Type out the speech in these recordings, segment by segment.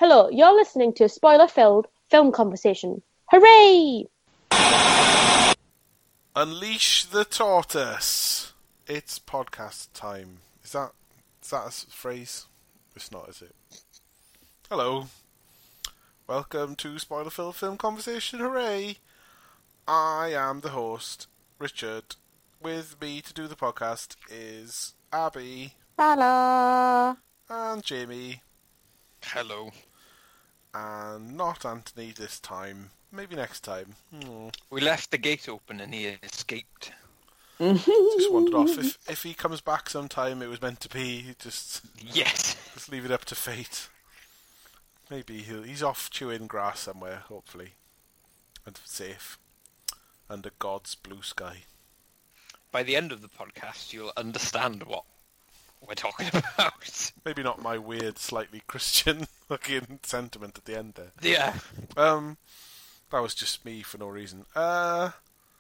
Hello, you're listening to a spoiler-filled film conversation. Hooray! Unleash the tortoise. It's podcast time. Is that a phrase? It's not, is it? Hello. Welcome to spoiler-filled film conversation. Hooray! I am the host, Richard. With me to do the podcast is Abby. Hello. And Jamie. Hello. And not Anthony this time. Maybe next time. We left the gate open and he escaped. Just wandered off. If he comes back sometime, it was meant to be. Just leave it up to fate. Maybe he's off chewing grass somewhere, hopefully. And safe. Under God's blue sky. By the end of the podcast, you'll understand what we're talking about. Maybe not my weird, slightly Christian-looking sentiment at the end there. Yeah. That was just me for no reason. Yeah,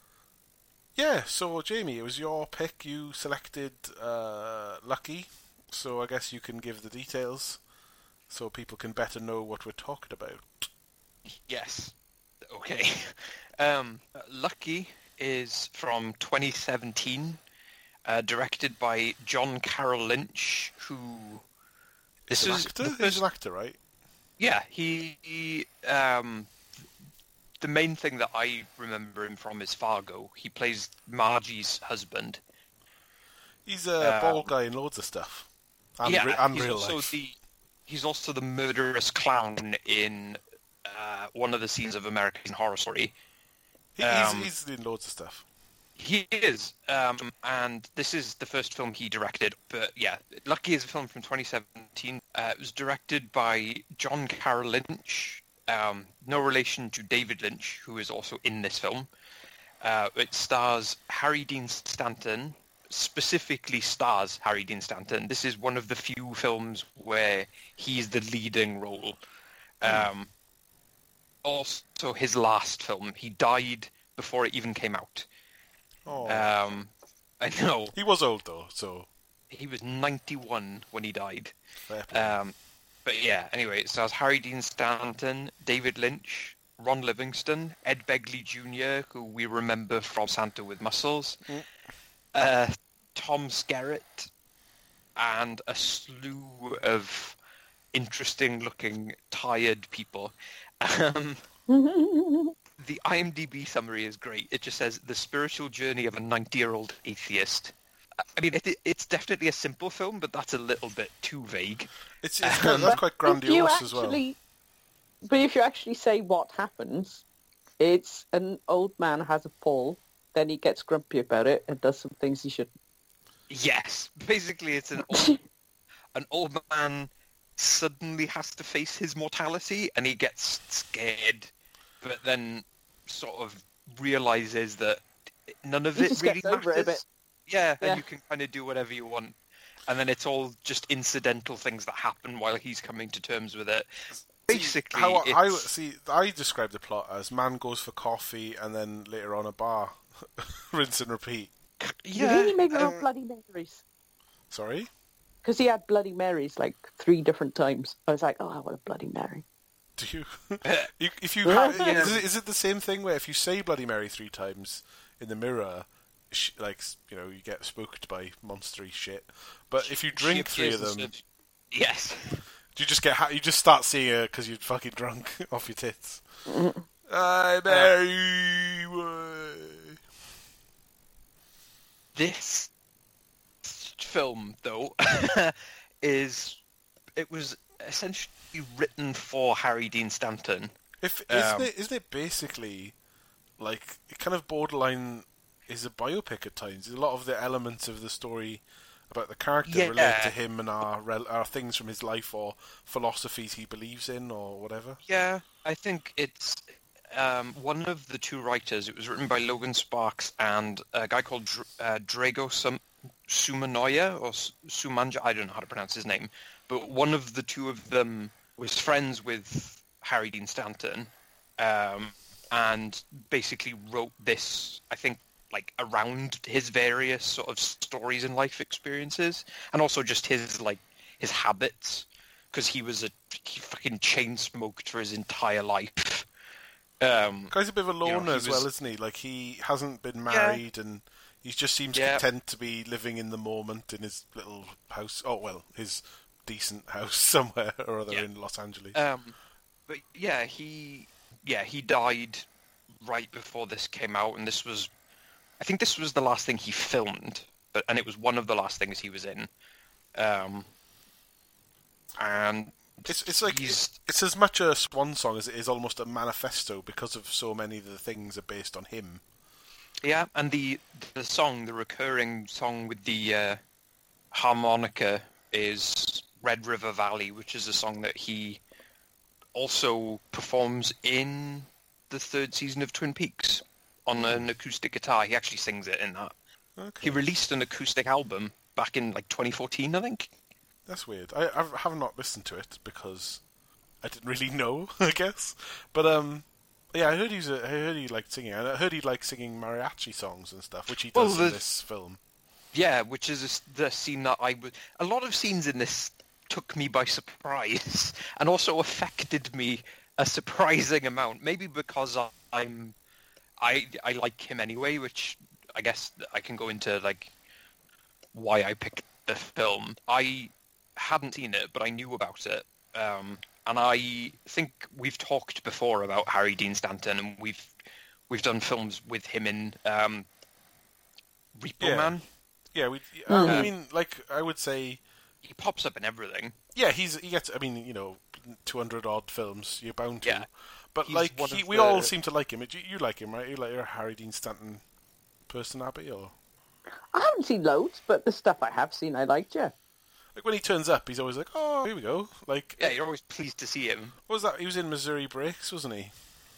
so Jamie, it was your pick. You selected Lucky, so I guess you can give the details so people can better know what we're talking about. Yes. Okay. Lucky is from 2017, directed by John Carroll Lynch, who... He's an actor, right? Yeah, he the main thing that I remember him from is Fargo. He plays Margie's husband. He's a bald guy in loads of stuff. And real life. He's also the murderous clown in one of the scenes of American Horror Story. He's in loads of stuff. He is, and this is the first film he directed. But yeah, Lucky is a film from 2017. It was directed by John Carroll Lynch, no relation to David Lynch, who is also in this film. It stars Harry Dean Stanton, specifically stars Harry Dean Stanton. This is one of the few films where he's the leading role. Also, his last film, he died before it even came out. Oh. I know. He was old though, so... He was 91 when he died. Fair play. But yeah, anyway, it stars Harry Dean Stanton, David Lynch, Ron Livingston, Ed Begley Jr., who we remember from Santa with Muscles, Tom Skerritt, and a slew of interesting-looking, tired people. The IMDb summary is great. It just says, the spiritual journey of a 90-year-old atheist. I mean, it's definitely a simple film, but that's a little bit too vague. That's quite grandiose as well. But if you actually say what happens, it's an old man has a fall, then he gets grumpy about it and does some things he shouldn't. Yes. Basically, it's an old man suddenly has to face his mortality, and he gets scared, but then sort of realizes that none of it really matters. Yeah, and you can kind of do whatever you want. And then it's all just incidental things that happen while he's coming to terms with it. Basically, I describe the plot as man goes for coffee and then later on a bar. Rinse and repeat. Yeah. He made Bloody Marys. Sorry? Because he had Bloody Marys like 3 different times. I was like, oh, I want a Bloody Mary. Do you? Is it the same thing where if you say Bloody Mary 3 times in the mirror, you get spooked by monstery shit? But if you drink 3 of them, yes, do you just you just start seeing her because you're fucking drunk off your tits? I Mary. This film, though, it was essentially written for Harry Dean Stanton. Isn't it basically like it kind of borderline is a biopic at times? A lot of the elements of the story about the character relate to him and are things from his life or philosophies he believes in or whatever. Yeah, I think it's one of the 2 writers. It was written by Logan Sparks and a guy called Drago Sumanoya or Sumanja. I don't know how to pronounce his name, but one of the 2 of them was friends with Harry Dean Stanton, and basically wrote this, I think, like around his various sort of stories and life experiences, and also just his habits. because he fucking chain smoked for his entire life. Guy's a bit of a loner as well, was- isn't he? Like, he hasn't been married, and he just seems Yeah. content to be living in the moment in his little house. Oh, well, his decent house somewhere or other Yeah. in Los Angeles. But yeah, he died right before this came out, and I think this was the last thing he filmed, and it was one of the last things he was in. And It's like he's- it's as much a swan song as it is almost a manifesto, because of so many of the things are based on him. yeah, and the song, the recurring song with the harmonica, is Red River Valley, which is a song that he also performs in the third season of Twin Peaks on an acoustic guitar. He actually sings it in that. Okay. He released an acoustic album back in like 2014, I think. That's weird. I have not listened to it because I didn't really know, I guess. But yeah, I heard he liked singing, and I heard he liked singing mariachi songs and stuff, which he does in this film. Yeah, which is the scene that a lot of scenes in this took me by surprise and also affected me a surprising amount. Maybe because I like him anyway, which I guess I can go into like why I picked the film. I hadn't seen it, but I knew about it. And I think we've talked before about Harry Dean Stanton, and we've done films with him in Repo Yeah. Man. Yeah, I mean, like, I would say, He pops up in everything. yeah, he gets. I mean, 200 odd films, you're bound to. Yeah. But He's like, one of we the- all seem to like him. You like him, right? You're a Harry Dean Stanton person, Abby, or I haven't seen loads, but the stuff I have seen I liked, yeah. like when he turns up, he's always like, "Oh, here we go." Like, Yeah, you're always pleased to see him. what was that? He was in Missouri Breaks, wasn't he?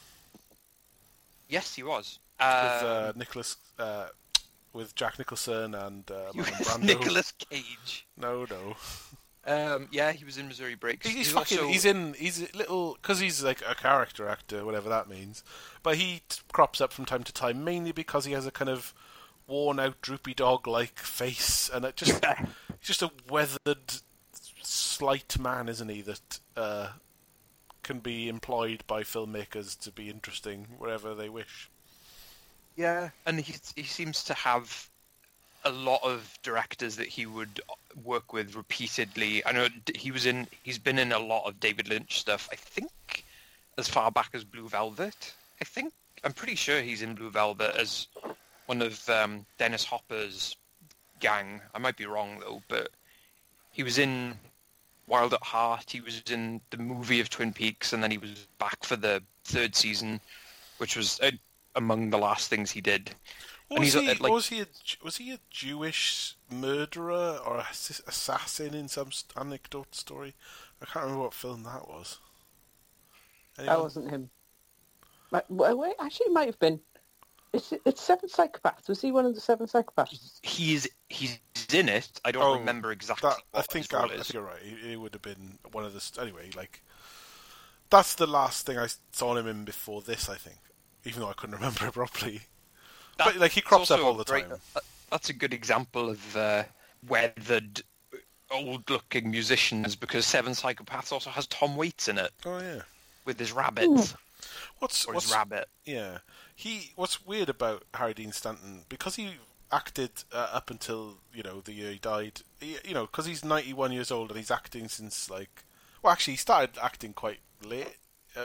Yes, he was. With Nicholas, with Jack Nicholson and He Marlon was Brando. Nicolas Cage. No. Yeah, he was in Missouri Breaks. He's fucking. also- He's a little, because he's like a character actor, whatever that means. But he crops up from time to time, mainly because he has a kind of worn-out, droopy dog-like face, and it just he's just a weathered, slight man, isn't he? That can be employed by filmmakers to be interesting wherever they wish. Yeah, and he seems to have a lot of directors that he would work with repeatedly. I know he's been in a lot of David Lynch stuff. I think as far back as Blue Velvet. I'm pretty sure he's in Blue Velvet as one of Dennis Hopper's gang. I might be wrong though, but he was in Wild at Heart. He was in the movie of Twin Peaks, and then he was back for the third season, which was among the last things he did. Was he a Jewish murderer or assassin in some anecdote story? I can't remember what film that was. Anyone? That wasn't him. Wait, actually, it might have been. It's Seven Psychopaths. Was he one of the Seven Psychopaths? He's in it. I don't remember exactly. I what think his role I is. think you're right. It would have been one of the anyway. Like, that's the last thing I saw him in before this, I think. Even though I couldn't remember it properly. But like, he crops up all the time. That's a good example of weathered, old-looking musicians, because Seven Psychopaths also has Tom Waits in it Oh yeah. with his rabbits What's or his rabbit. Yeah. What's weird about Harry Dean Stanton, because he acted up until, the year he died, because he's 91 years old and he's acting since, he started acting quite late.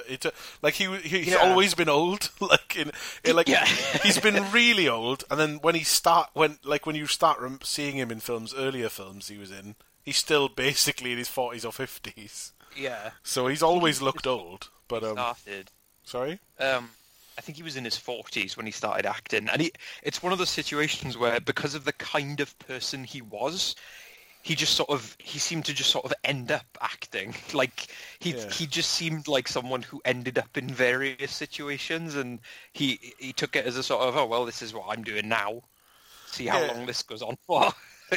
He's always been old. He's been really old, and then when you start seeing him in earlier films he was in, he's still basically in his 40s or 50s. Yeah. So he's always looked old. But Started. sorry. I think he was in his 40s when he started acting, and it's one of those situations where, because of the kind of person he was, he seemed to just sort of end up acting. Like he just seemed like someone who ended up in various situations, and he took it as a sort of, oh well, this is what I'm doing now. See how long this goes on for.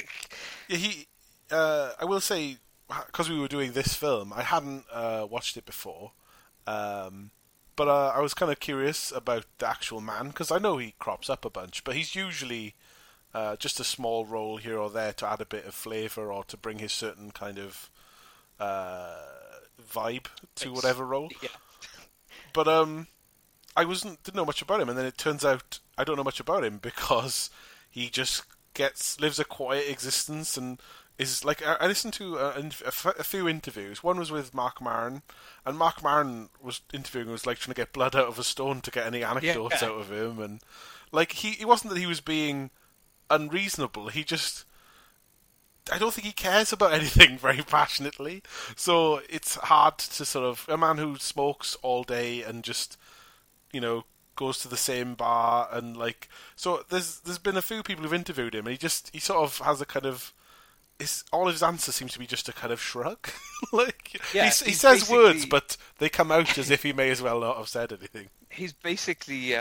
I will say, because we were doing this film, I hadn't watched it before, but I was kind of curious about the actual man, because I know he crops up a bunch, but he's usually just a small role here or there to add a bit of flavour or to bring his certain kind of vibe to whatever role. Yeah. But I didn't know much about him, and then it turns out I don't know much about him because he just lives a quiet existence and is like. I listened to a few interviews. One was with Mark Maron, and Mark Maron was interviewing. Was like trying to get blood out of a stone to get any anecdotes out of him, and like he wasn't that he was being unreasonable. He just. I don't think he cares about anything very passionately, so it's hard to sort of a man who smokes all day and just, goes to the same bar and like. So there's been a few people who've interviewed him, and he sort of has a kind of. All his answers seem to be just a kind of shrug. Like he says words, but they come out as if he may as well not have said anything. He's basically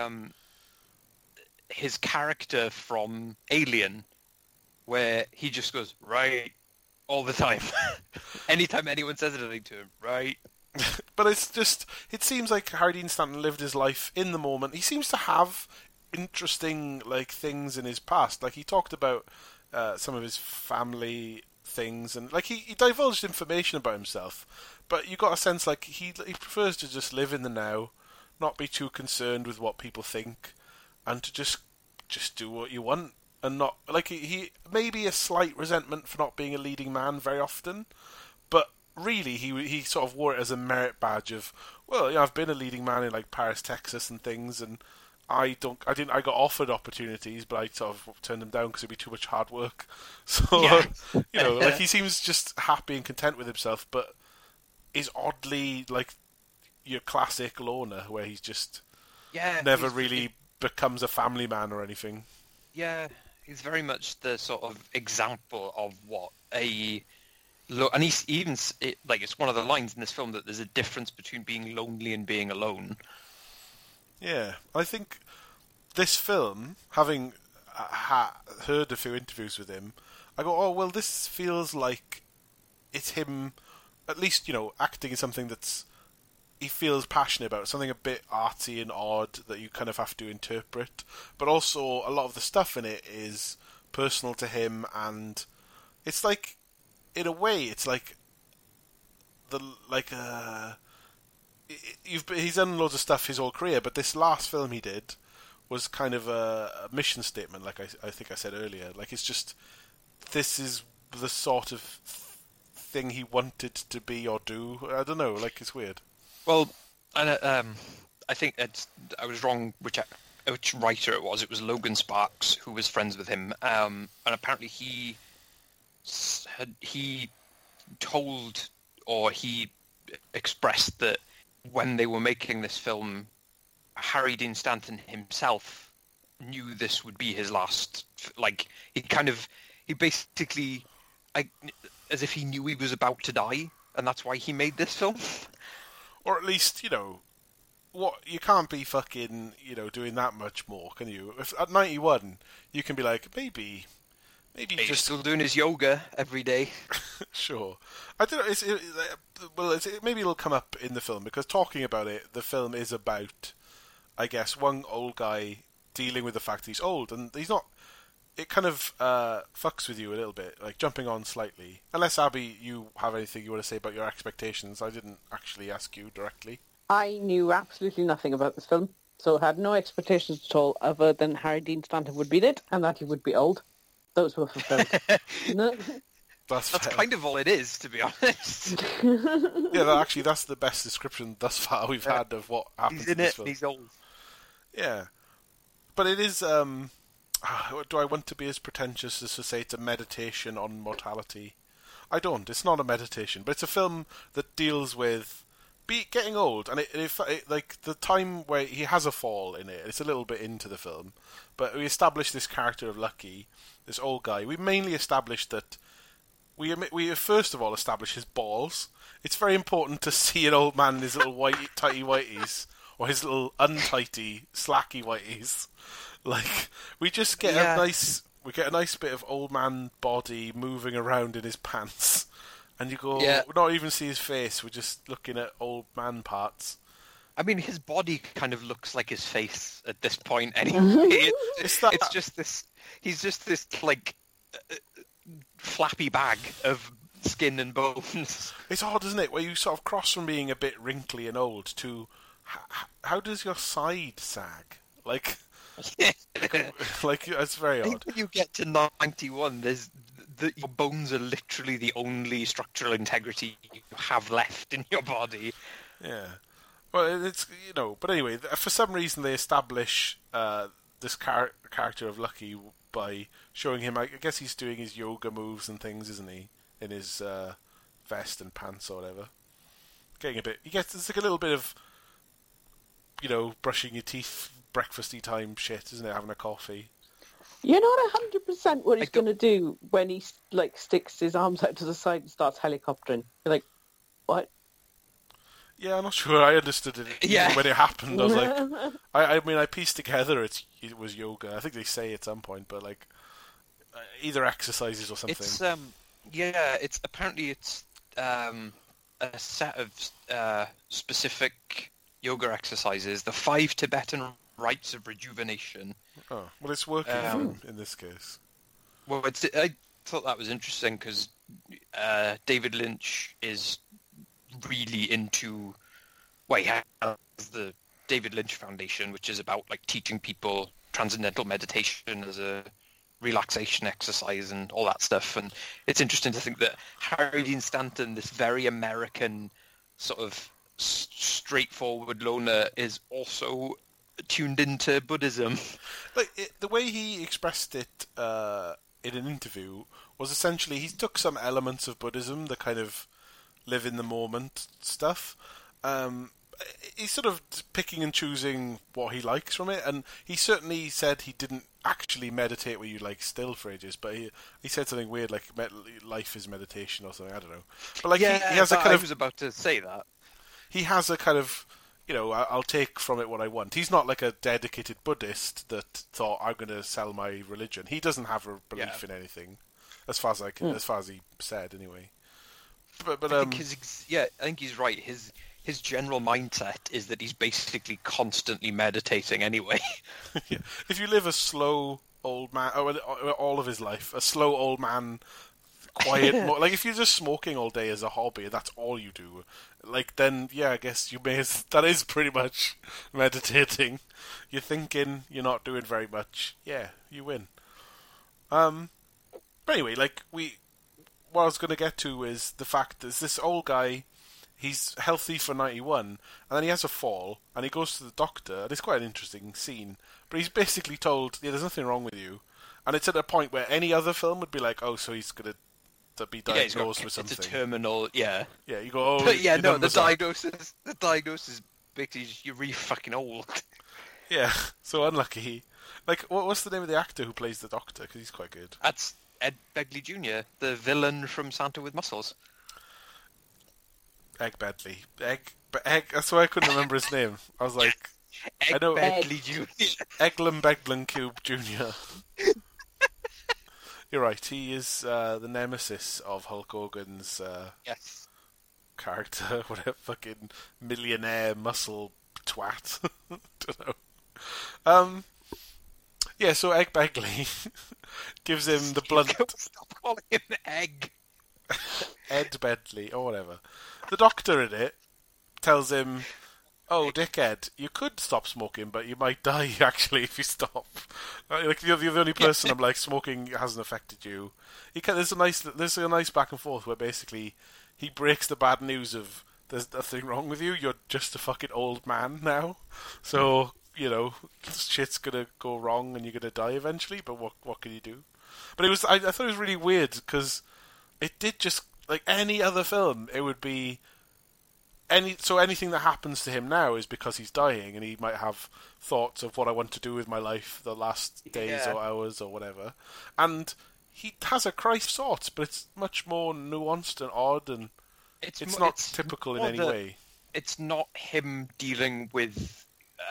his character from Alien. Where he just goes, right, all the time. Anytime anyone says anything to him, right. But it seems like Harry Dean Stanton lived his life in the moment. He seems to have interesting, like, things in his past. Like, he talked about some of his family things, and, like, he divulged information about himself. But you got a sense, like, he prefers to just live in the now, not be too concerned with what people think, and to just do what you want. And not like he maybe a slight resentment for not being a leading man very often, but really he sort of wore it as a merit badge of, well, I've been a leading man in like Paris, Texas, and things, and I got offered opportunities, but I sort of turned them down because it'd be too much hard work. So like he seems just happy and content with himself, but is oddly like your classic loner, where he's just never really becomes a family man or anything. Yeah. He's very much the sort of example of what and he's even like it's one of the lines in this film that there's a difference between being lonely and being alone. Yeah, I think this film, having heard a few interviews with him, I go, oh well, this feels like it's him, at least acting in something that's he feels passionate about, something a bit artsy and odd that you kind of have to interpret. But also, a lot of the stuff in it is personal to him, and it's like, in a way, it's like he's done loads of stuff his whole career, but this last film he did was kind of a mission statement, like I think I said earlier. Like, it's just, this is the sort of thing he wanted to be or do. I don't know, like, it's weird. Well, and I think I was wrong which writer it was. It was Logan Sparks who was friends with him, and apparently he told or he expressed that when they were making this film, Harry Dean Stanton himself knew this would be his last. Like he basically, as if he knew he was about to die, and that's why he made this film. Or at least, what you can't be fucking, doing that much more, can you? If at 91, you can be like, maybe He's just still doing his yoga every day. Sure. I don't know. Maybe it'll come up in the film, because talking about it, the film is about, I guess, one old guy dealing with the fact he's old, and he's not. It kind of fucks with you a little bit, like jumping on slightly. Unless, Abby, you have anything you want to say about your expectations. I didn't actually ask you directly. I knew absolutely nothing about this film, so had no expectations at all other than Harry Dean Stanton would be in it and that he would be old. Those were fulfilled. No. That's kind of all it is, to be honest. Yeah, that's the best description thus far we've had of what happens in this it, film. He's old. Yeah. But it is... do I want to be as pretentious as to say it's a meditation on mortality? I don't. It's not a meditation, but it's a film that deals with getting old, and it like the time where he has a fall in it. It's a little bit into the film, but we establish this character of Lucky, this old guy. We mainly established that we first of all establish his balls. It's very important to see an old man in his little tighty whities, or his little untighty slacky whities. Like, we just get a nice bit of old man body moving around in his pants, and you go, we not even see his face. We're just looking at old man parts. I mean, his body kind of looks like his face at this point, anyway. It's just this. He's just this like flappy bag of skin and bones. It's odd, isn't it, where you sort of cross from being a bit wrinkly and old to how does your side sag? Like, it's very I think odd. when you get to 91, your bones are literally the only structural integrity you have left in your body. Yeah. Well, it's, but anyway, for some reason they establish this character of Lucky by showing him, I guess he's doing his yoga moves and things, isn't he? In his vest and pants or whatever. It's like a little bit of, brushing your teeth, breakfasty time shit, isn't it? Having a coffee. You're not 100% what he's going to do when he sticks his arms out to the side and starts helicoptering. You're like, what? Yeah, I'm not sure I understood it when it happened. I was like, I pieced together it was yoga. I think they say at some point, but either exercises or something. It's apparently a set of specific yoga exercises, the 5 Tibetan rites of rejuvenation. Oh, well, it's working for him in this case. Well, I thought that was interesting because David Lynch is really into. Well, he has the David Lynch Foundation, which is about teaching people transcendental meditation as a relaxation exercise and all that stuff. And it's interesting to think that Harry Dean Stanton, this very American sort of straightforward loner, is also tuned into Buddhism. The way he expressed it in an interview was essentially he took some elements of Buddhism, the kind of live in the moment stuff. He's sort of picking and choosing what he likes from it, and he certainly said he didn't actually meditate where you still for ages, but he said something weird like life is meditation or something. I don't know, but he has a kind of. I was about to say that. He has a kind of, I'll take from it what I want. He's not like a dedicated Buddhist that thought I'm going to sell my religion. He doesn't have a belief in anything, as far as he said anyway. But I think I think he's right. His general mindset is that he's basically constantly meditating anyway. Yeah. If you live a slow old man, all of his life, a slow old man, quiet, if you're just smoking all day as a hobby, that's all you do, then, I guess that is pretty much meditating. You're thinking, you're not doing very much. Yeah, you win. But anyway, what I was going to get to is the fact that this old guy, he's healthy for 91, and then he has a fall, and he goes to the doctor, and it's quite an interesting scene, but he's basically told, there's nothing wrong with you, and it's at a point where any other film would be like, oh, so he's going to be diagnosed with something. It's a terminal, yeah. Yeah, you go, oh... But the diagnosis basically you're really fucking old. Yeah, so unlucky. What's the name of the actor who plays the doctor? Because he's quite good. That's Ed Begley Jr., the villain from Santa with Muscles. Egg Bedley. Egg. That's why I couldn't remember his name. I was like, I know Begley Jr. Eglin Beglin Cube Jr. You're right. He is the nemesis of Hulk Hogan's yes. character, whatever fucking millionaire muscle twat. Don't know. Yeah. So Egg Begley gives him the blunt. Stop calling him Egg. Ed Bedley or whatever. The doctor in it tells him, "Oh, dickhead, you could stop smoking, but you might die actually if you stop." You're the only person I'm smoking hasn't affected you. There's a nice back and forth where basically he breaks the bad news of there's nothing wrong with you. You're just a fucking old man now, so shit's gonna go wrong and you're gonna die eventually. But what can you do? But I thought it was really weird because it did just. Like any other film, it would be anything that happens to him now is because he's dying, and he might have thoughts of what I want to do with my life the last days or hours or whatever. And he has a Christ thoughts, but it's much more nuanced and odd, and it's not typical in any way. It's not him dealing with,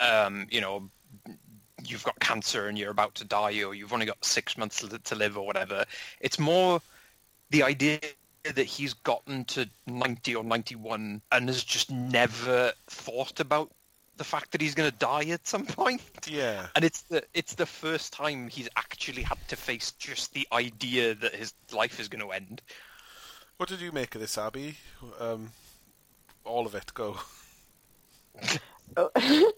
you've got cancer and you're about to die, or you've only got 6 months to live, or whatever. It's more the idea that he's gotten to 90 or 91 and has just never thought about the fact that he's going to die at some point. Yeah. And it's the first time he's actually had to face just the idea that his life is going to end. What did you make of this, Abby? All of it, go. Oh.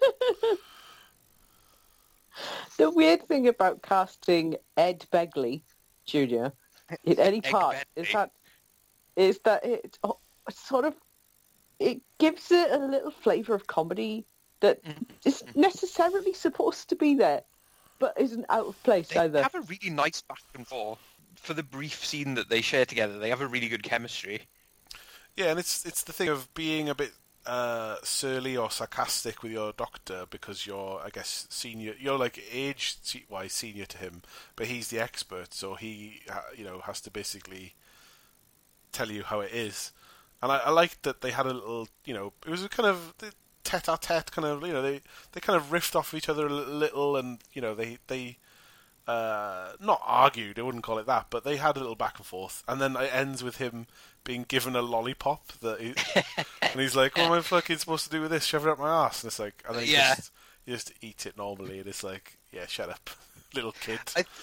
The weird thing about casting Ed Begley Jr. in any part is that it sort of it gives it a little flavour of comedy that is necessarily supposed to be there, but isn't out of place They either. have a really nice back and forth. For the brief scene that they share together, they have a really good chemistry. Yeah, and it's the thing of being a bit surly or sarcastic with your doctor because you're, I guess, senior. You're like age-wise senior to him, but he's the expert, so he, has to basically tell you how it is. And I liked that they had a little, it was a kind of tete-a-tete kind of, they kind of riffed off each other a little, and they not argued, I wouldn't call it that, but they had a little back and forth, and then it ends with him being given a lollipop and he's like, "What am I fucking supposed to do with this? Shove it up my ass?" And it's like, and then you just eat it normally, and it's like, yeah, shut up, little kid.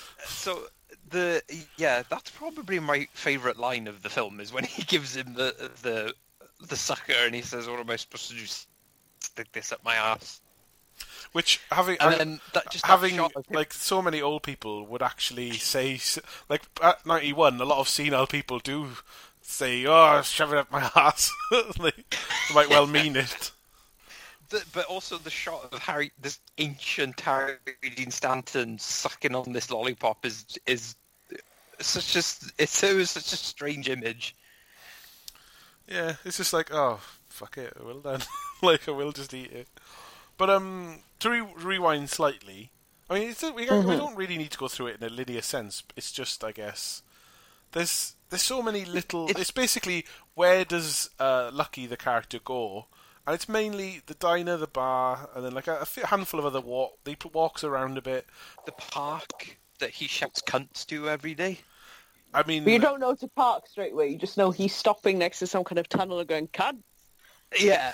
That's probably my favourite line of the film is when he gives him the sucker and he says, "What am I supposed to do? Stick this up my ass?" Which having like so many old people would actually say, like at 91, a lot of senile people do say, "Oh, shove it up my ass." They might well mean it. But also the shot of this ancient Harry Dean Stanton sucking on this lollipop is such such a strange image. Yeah, it's just like, oh, fuck it, I will then. Like, I will just eat it. But to rewind slightly, I mean, we don't really need to go through it in a linear sense. It's just, I guess, there's so many little. It's basically, where does Lucky the character go? And it's mainly the diner, the bar, and then like a handful of other walks around a bit. The park that he shouts cunts to every day. I mean, but you don't know to park straight away. You just know he's stopping next to some kind of tunnel and going, "Cunt." Yeah.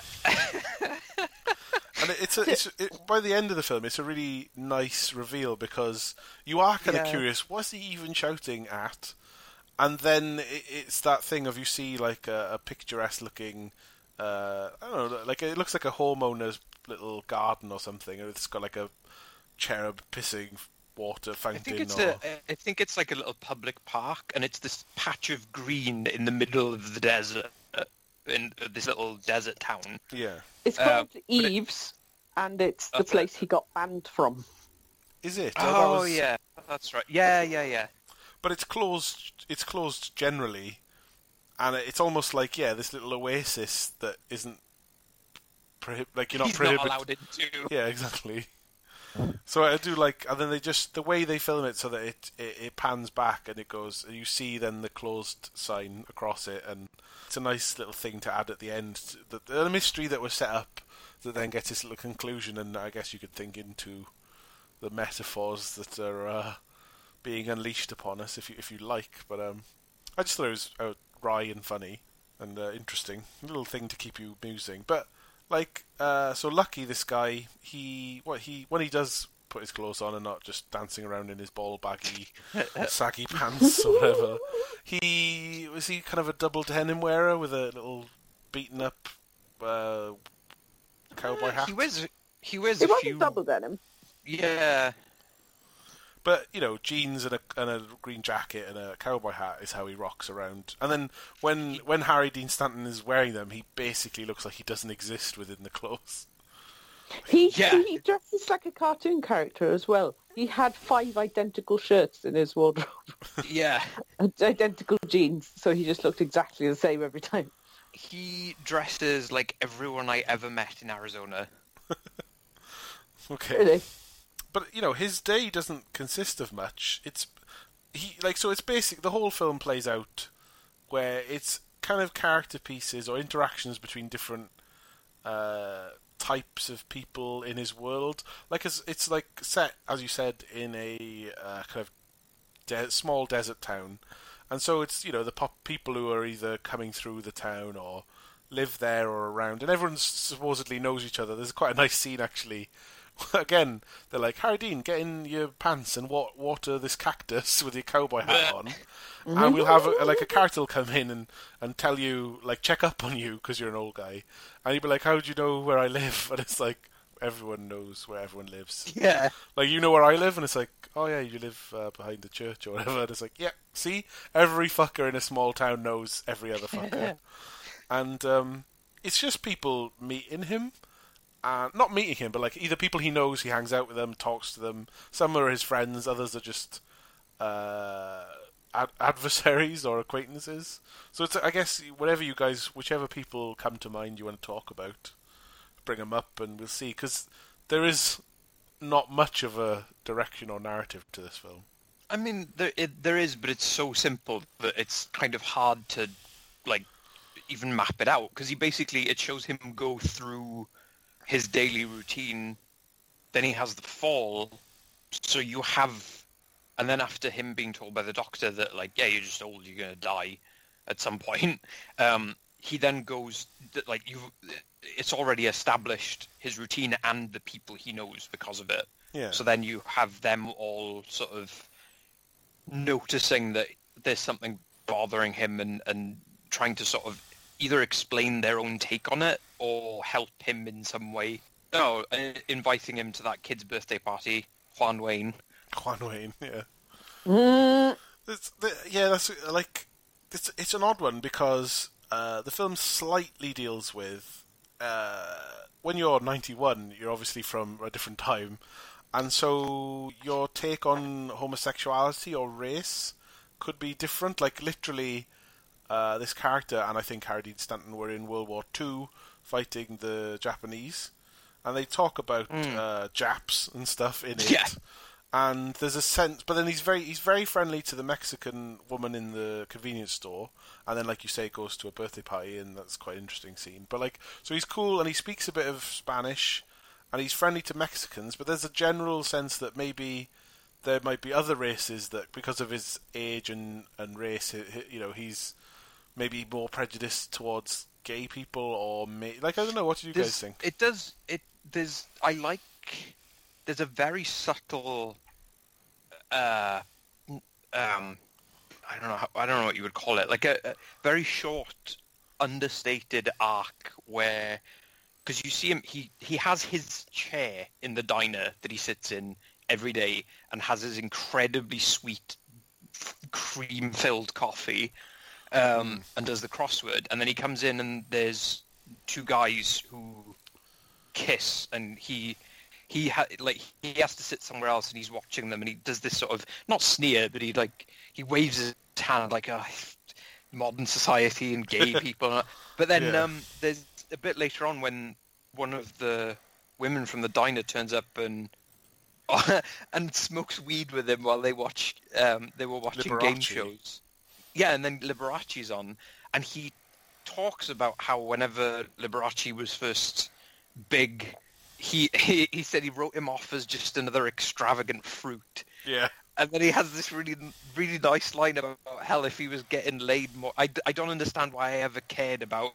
And by the end of the film, it's a really nice reveal because you are kind of curious, what's he even shouting at? And then it's that thing of you see like a picturesque looking, I don't know, like it looks like a homeowner's little garden or something, and it's got like a cherub pissing water fountain. I think it's like a little public park, and it's this patch of green in the middle of the desert, in this little desert town. Yeah. It's called Eves, and it's the place he got banned from. Is it? Yeah, that's right. Yeah. But it's closed. It's closed generally, and it's almost like this little oasis that isn't you're not He's prohibited. not allowed into. Yeah, exactly. So I do like, and then the way they film it so that it pans back and it goes, you see then the closed sign across it, and it's a nice little thing to add at the end. The mystery that was set up that then gets this little conclusion, and I guess you could think into the metaphors that are being unleashed upon us, if you like. But I just thought it was wry and funny and interesting, a little thing to keep you musing. But like, so Lucky, this guy, when he does put his clothes on and not just dancing around in his ball baggy, saggy pants or whatever, was he kind of a double denim wearer with a little beaten up cowboy hat? He wears It a wasn't few. double denim. Yeah. But, jeans and a green jacket and a cowboy hat is how he rocks around. And then when Harry Dean Stanton is wearing them, he basically looks like he doesn't exist within the clothes. He dresses like a cartoon character as well. He had 5 identical shirts in his wardrobe. Yeah. Identical jeans, so he just looked exactly the same every time. He dresses like everyone I ever met in Arizona. Okay. Really? But his day doesn't consist of much. It's basic. The whole film plays out where it's kind of character pieces or interactions between different types of people in his world. Like it's like set, as you said, in a kind of small desert town, and so it's the people who are either coming through the town or live there or around, and everyone supposedly knows each other. There's quite a nice scene actually again, they're like, Harry Dean, get in your pants and water this cactus with your cowboy hat on. And we'll have a character will come in and tell you, like, check up on you because you're an old guy. And you'd be like, how do you know where I live? And it's like, everyone knows where everyone lives. Yeah. Like, you know where I live? And it's like, oh yeah, you live behind the church or whatever. And it's like, yeah, see? Every fucker in a small town knows every other fucker. And it's just people meeting him. Not meeting him, but like either people he knows, he hangs out with them, talks to them. Some are his friends, others are just adversaries or acquaintances. So it's, I guess, whichever people come to mind you want to talk about, bring them up and we'll see. Because there is not much of a direction or narrative to this film. I mean, there is, but it's so simple that it's kind of hard to, like, even map it out. Because it shows him go through his daily routine, then he has the fall, so you have... And then after him being told by the doctor that, like, yeah, you're just old, you're going to die at some point, he then goes, like, it's already established his routine and the people he knows because of it. Yeah. So then you have them all sort of noticing that there's something bothering him and trying to sort of either explain their own take on it or help him in some way. No, inviting him to that kid's birthday party, Juan Wayne, yeah. That's like, it's an odd one because the film slightly deals with when you're 91, you're obviously from a different time, and so your take on homosexuality or race could be different. Like, literally, this character and I think Harry Dean Stanton were in World War II fighting the Japanese, and they talk about Japs and stuff in it. Yeah. And there's a sense, but then he's very friendly to the Mexican woman in the convenience store, and then, like you say, goes to a birthday party, and that's quite an interesting scene. But like, so he's cool, and he speaks a bit of Spanish, and he's friendly to Mexicans. But there's a general sense that maybe there might be other races that, because of his age and race, he's maybe more prejudiced towards gay people, or like, I don't know. What do you guys think? There's a very subtle. I don't know what you would call it. Like a very short, understated arc where, because you see him, he has his chair in the diner that he sits in every day and has his incredibly sweet, cream-filled coffee, and does the crossword. And then he comes in and there's two guys who kiss, and he has to sit somewhere else, and he's watching them, and he does this sort of, not sneer, but he waves his hand like, modern society and gay people. But then there's a bit later on when one of the women from the diner turns up and smokes weed with him while they were watching Liberace. Game shows. Yeah, and then Liberace's on, and he talks about how whenever Liberace was first big, he said he wrote him off as just another extravagant fruit. Yeah. And then he has this really, really nice line about hell, if he was getting laid more... I don't understand why I ever cared about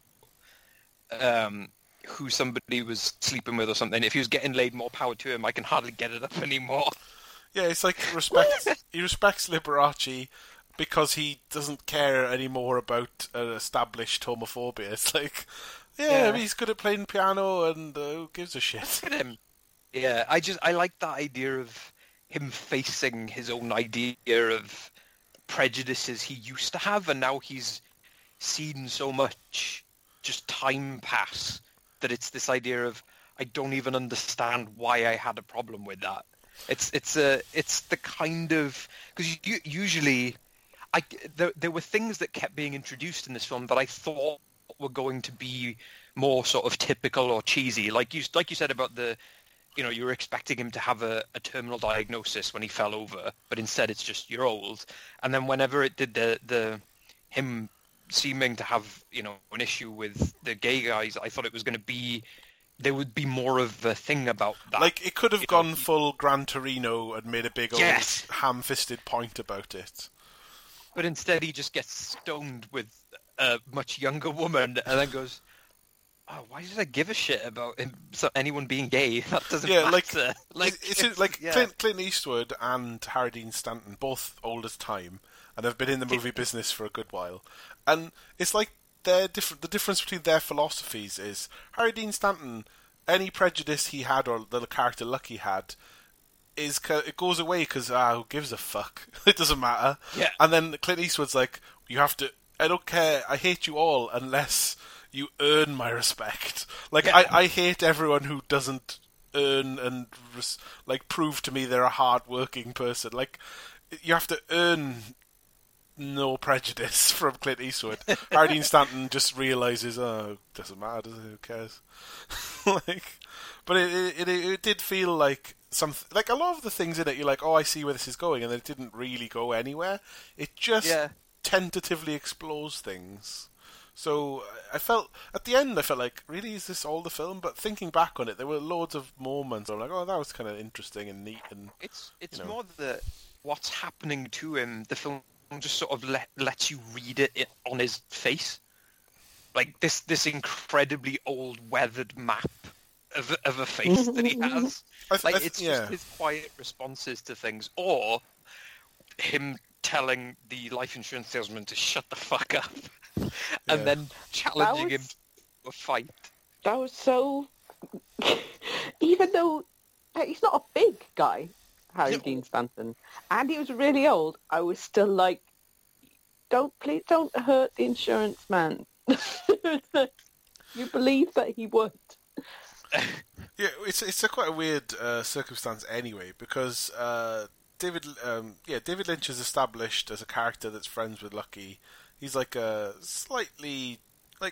who somebody was sleeping with or something. If he was getting laid, more power to him. I can hardly get it up anymore. Yeah, it's like he respects Liberace because he doesn't care anymore about established homophobia. It's like... Yeah, I mean, he's good at playing piano, and who gives a shit? Look at him. Yeah, I like that idea of him facing his own idea of prejudices he used to have, and now he's seen so much just time pass that it's this idea of, I don't even understand why I had a problem with that. It's the kind of, because usually there were things that kept being introduced in this film that I thought were going to be more sort of typical or cheesy, like you said about the, you were expecting him to have a terminal diagnosis when he fell over, but instead it's just, you're old. And then whenever it did the him seeming to have an issue with the gay guys, I thought it was going to be, there would be more of a thing about that. Like, it could have gone full Gran Torino and made a big old Yes. ham-fisted point about it. But instead he just gets stoned with a much younger woman and then goes, oh, why does I give a shit about anyone being gay? That doesn't Yeah, matter. Clint Eastwood and Harry Dean Stanton, both old as time, and have been in the movie business for a good while. And it's like they're different. The difference between their philosophies is Harry Dean Stanton, any prejudice he had or the character Lucky had, it goes away because who gives a fuck? It doesn't matter. Yeah. And then Clint Eastwood's like, you have to. I don't care. I hate you all unless you earn my respect. Like I hate everyone who doesn't earn and prove to me they're a hard-working person. Like you have to earn no prejudice from Clint Eastwood. Harry Dean Stanton just realizes, doesn't matter, does it? Who cares? But it did feel like something. Like a lot of the things in it, you're like, oh, I see where this is going, and then it didn't really go anywhere. It just tentatively explores things. So I felt at the end, like, really, is this all the film? But thinking back on it, there were loads of moments. I'm like, oh, that was kind of interesting and neat. And it's more the what's happening to him. The film just sort of lets you read it on his face, like this incredibly old weathered map of a face that he has. It's just his quiet responses to things, or him telling the life insurance salesman to shut the fuck up, and then challenging him to a fight. That was so. Even though he's not a big guy, Harry Dean Stanton, and he was really old, I was still like, please don't hurt the insurance man. You believe that he would. Yeah, it's quite a weird circumstance anyway, because David Lynch is established as a character that's friends with Lucky. He's like a slightly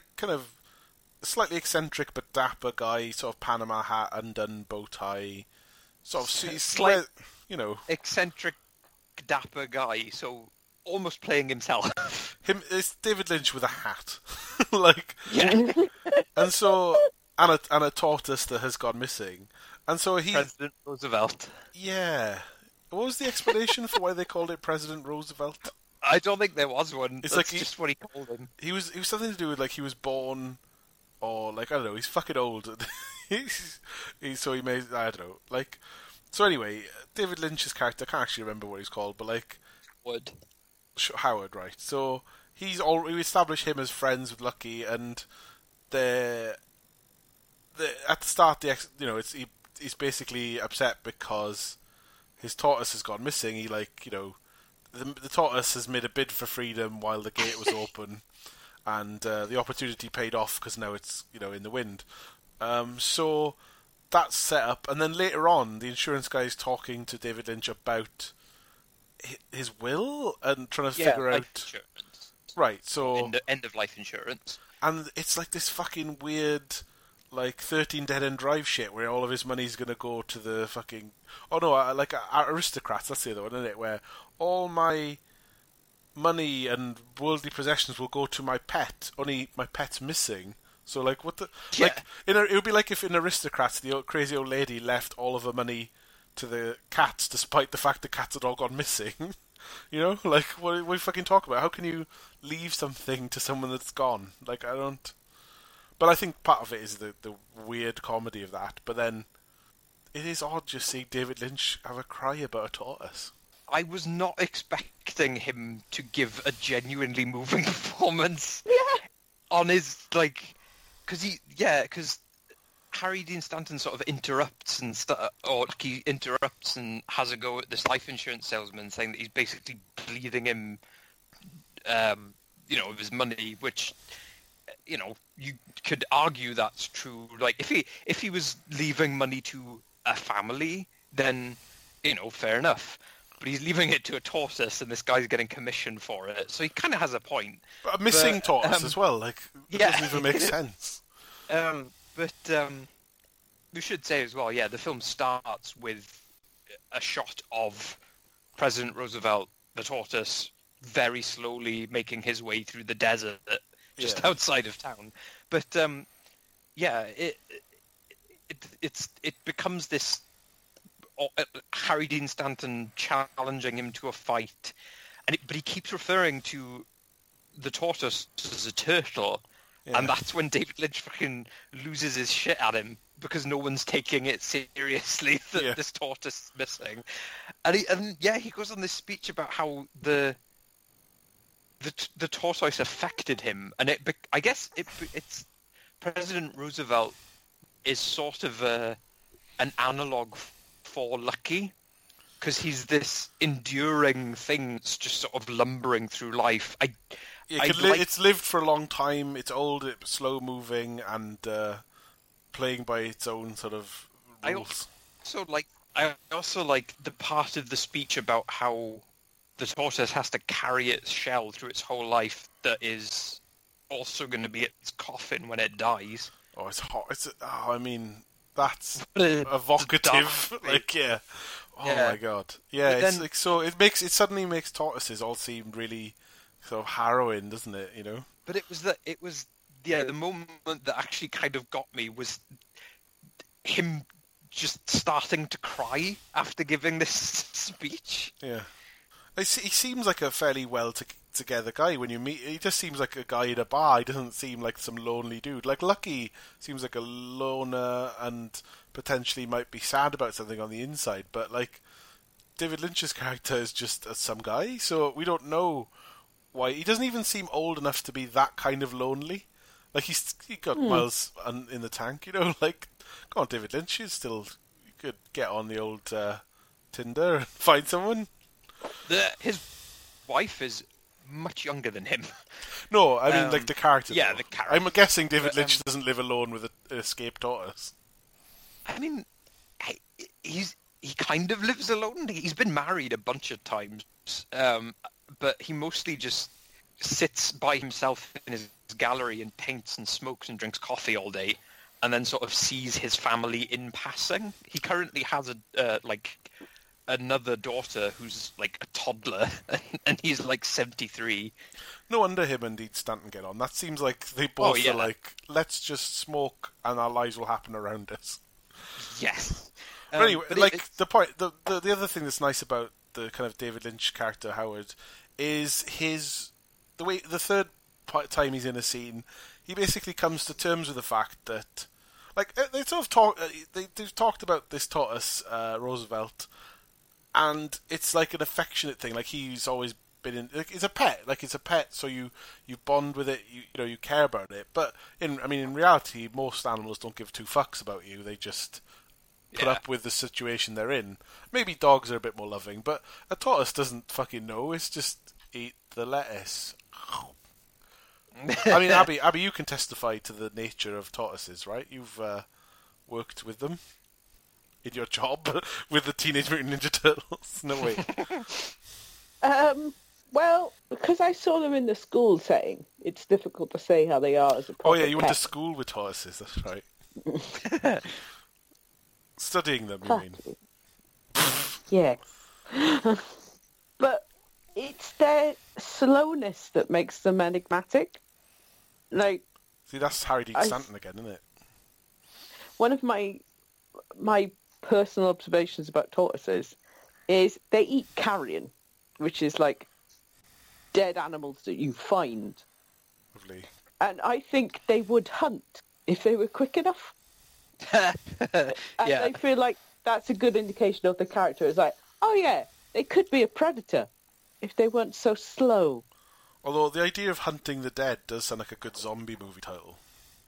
eccentric but dapper guy, sort of Panama hat, undone bow tie, sort of eccentric, dapper guy. So almost playing himself. It's David Lynch with a hat, and so and a tortoise that has gone missing, and so he President Roosevelt. Yeah. What was the explanation for why they called it President Roosevelt? I don't think there was one. It's That's just what he called him. He was something to do with he was born, or I don't know. He's fucking old. So he made I don't know. So anyway, David Lynch's character, I can't actually remember what he's called, but Howard, right? So we establish him as friends with Lucky, and at the start, he's basically upset because his tortoise has gone missing. He the tortoise has made a bid for freedom while the gate was open, and the opportunity paid off because now it's in the wind. So that's set up, and then later on, the insurance guy is talking to David Lynch about his will and trying to figure out insurance. Right. So end of life insurance, and it's like this fucking weird 13 Dead End Drive shit where all of his money's going to go to the fucking... Oh no, Aristocrats, that's the other one, isn't it? Where all my money and worldly possessions will go to my pet, only my pet's missing. So, what the... Yeah. It would be like if in Aristocrats, the crazy old lady left all of her money to the cats, despite the fact the cats had all gone missing. What are we fucking talking about? How can you leave something to someone that's gone? I don't... But I think part of it is the weird comedy of that. But then it is odd just seeing David Lynch have a cry about a tortoise. I was not expecting him to give a genuinely moving performance on his, because Harry Dean Stanton sort of interrupts and he interrupts and has a go at this life insurance salesman, saying that he's basically bleeding him, of his money, which... you could argue that's true. If he was leaving money to a family, then, fair enough. But he's leaving it to a tortoise, and this guy's getting commission for it. So he kind of has a point. But a missing tortoise as well. It doesn't even make sense. We should say as well, the film starts with a shot of President Roosevelt, the tortoise, very slowly making his way through the desert just outside of town. But it becomes this Harry Dean Stanton challenging him to a fight, but he keeps referring to the tortoise as a turtle, Yeah. And that's when David Lynch fucking loses his shit at him because no one's taking it seriously that this tortoise is missing. And he goes on this speech about how the tortoise affected him, and I guess it's President Roosevelt is sort of an analog for Lucky, because he's this enduring thing that's just sort of lumbering through life. It's lived for a long time. It's old, it's slow moving, and playing by its own sort of rules. I also like the part of the speech about how the tortoise has to carry its shell through its whole life that is also going to be its coffin when it dies. Oh, it's hot. That's evocative. Oh my god. Yeah, but it's like so. It suddenly makes tortoises all seem really sort of harrowing, doesn't it? You know. But it was the moment that actually kind of got me was him just starting to cry after giving this speech. Yeah. He seems like a fairly together guy when you meet. He just seems like a guy at a bar. He doesn't seem like some lonely dude. Like Lucky seems like a loner and potentially might be sad about something on the inside. But like David Lynch's character is just some guy, so we don't know why. He doesn't even seem old enough to be that kind of lonely. Like he got miles in the tank, you know. Like, come on, David Lynch, you could get on the old Tinder and find someone. His wife is much younger than him. No, I mean like the character. Yeah, though. the character. I'm guessing David Lynch doesn't live alone with an escaped tortoise. I mean, he kind of lives alone. He's been married a bunch of times, but he mostly just sits by himself in his gallery and paints and smokes and drinks coffee all day, and then sort of sees his family in passing. He currently has another daughter who's like a toddler, and he's like 73. No wonder him and Dean Stanton get on. That seems like they both are like, let's just smoke and our lives will happen around us. Yes. But anyway, the other thing that's nice about the kind of David Lynch character Howard is the third time he's in a scene, he basically comes to terms with the fact that, like, they sort of they've talked about this tortoise, Roosevelt, and it's like an affectionate thing. Like he's always been in. Like, it's a pet. Like it's a pet, so you bond with it. You care about it. But in reality, most animals don't give two fucks about you. They just put up with the situation they're in. Maybe dogs are a bit more loving, but a tortoise doesn't fucking know. It's just eat the lettuce. I mean, Abby, you can testify to the nature of tortoises, right? You've worked with them in your job with the Teenage Mutant Ninja Turtles. No way. Well, because I saw them in the school setting, it's difficult to say how they are as a proper Oh yeah, you went to pet. school with tortoises. That's right. Studying them, you mean? Yeah. But it's their slowness that makes them enigmatic. Like, See, that's Harry Dean Stanton again, isn't it? one of my personal observations about tortoises is they eat carrion, which is like dead animals that you find. Lovely. And I think they would hunt if they were quick enough. And I feel like that's a good indication of the character. It's like, oh yeah, they could be a predator if they weren't so slow. Although the idea of hunting the dead does sound like a good zombie movie title.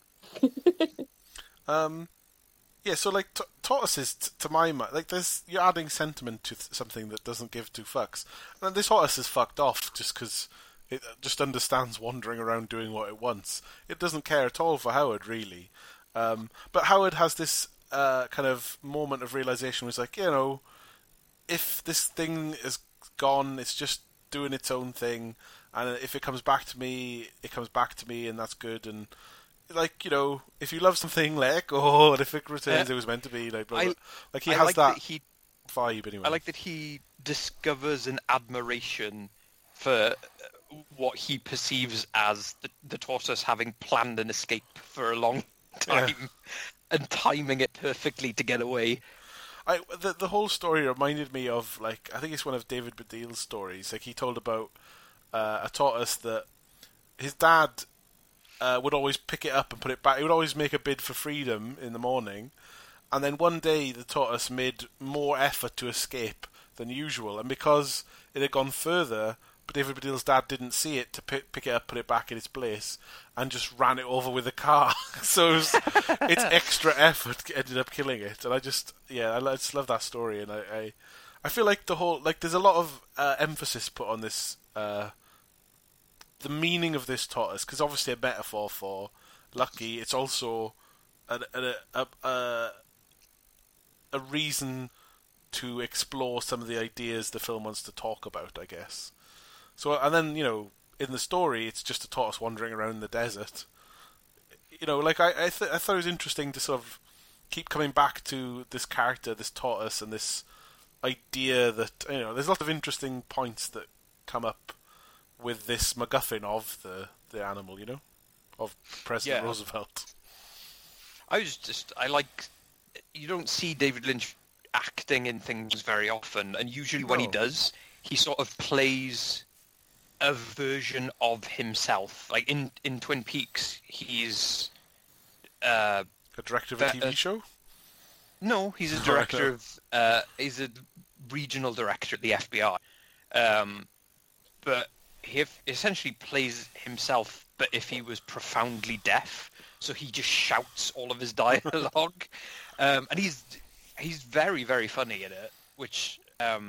Yeah, so like tortoises, to my mind, like you're adding sentiment to something that doesn't give two fucks. And this tortoise is fucked off just because it just understands wandering around doing what it wants. It doesn't care at all for Howard, really. But Howard has this kind of moment of realization where it's like, if this thing is gone, it's just doing its own thing, and if it comes back to me, it comes back to me, and that's good. And like, if you love something, let it go, and if it returns, it was meant to be. Like, blah, blah. Like he has that vibe anyway. I like that he discovers an admiration for what he perceives as the tortoise having planned an escape for a long time and timing it perfectly to get away. The whole story reminded me of, like, I think it's one of David Baddiel's stories. Like, he told about a tortoise that his dad would always pick it up and put it back. He would always make a bid for freedom in the morning, and then one day the tortoise made more effort to escape than usual, and because it had gone further, but David Baddiel's dad didn't see it to pick it up, put it back in its place, and just ran it over with a car. So its extra effort ended up killing it, and I just love that story, and I feel like there's a lot of emphasis put on this. The meaning of this tortoise, because obviously a metaphor for Lucky, it's also a reason to explore some of the ideas the film wants to talk about, I guess. So, and then, in the story, it's just a tortoise wandering around the desert. I thought it was interesting to sort of keep coming back to this character, this tortoise, and this idea that, there's a lot of interesting points that come up with this MacGuffin of the animal, of President Roosevelt. You don't see David Lynch acting in things very often, and usually when he does, he sort of plays a version of himself. Like in Twin Peaks, he's a director of a TV show? No, he's a director he's a regional director at the FBI. But he essentially plays himself, but if he was profoundly deaf, so he just shouts all of his dialogue, and he's very, very funny in it. Which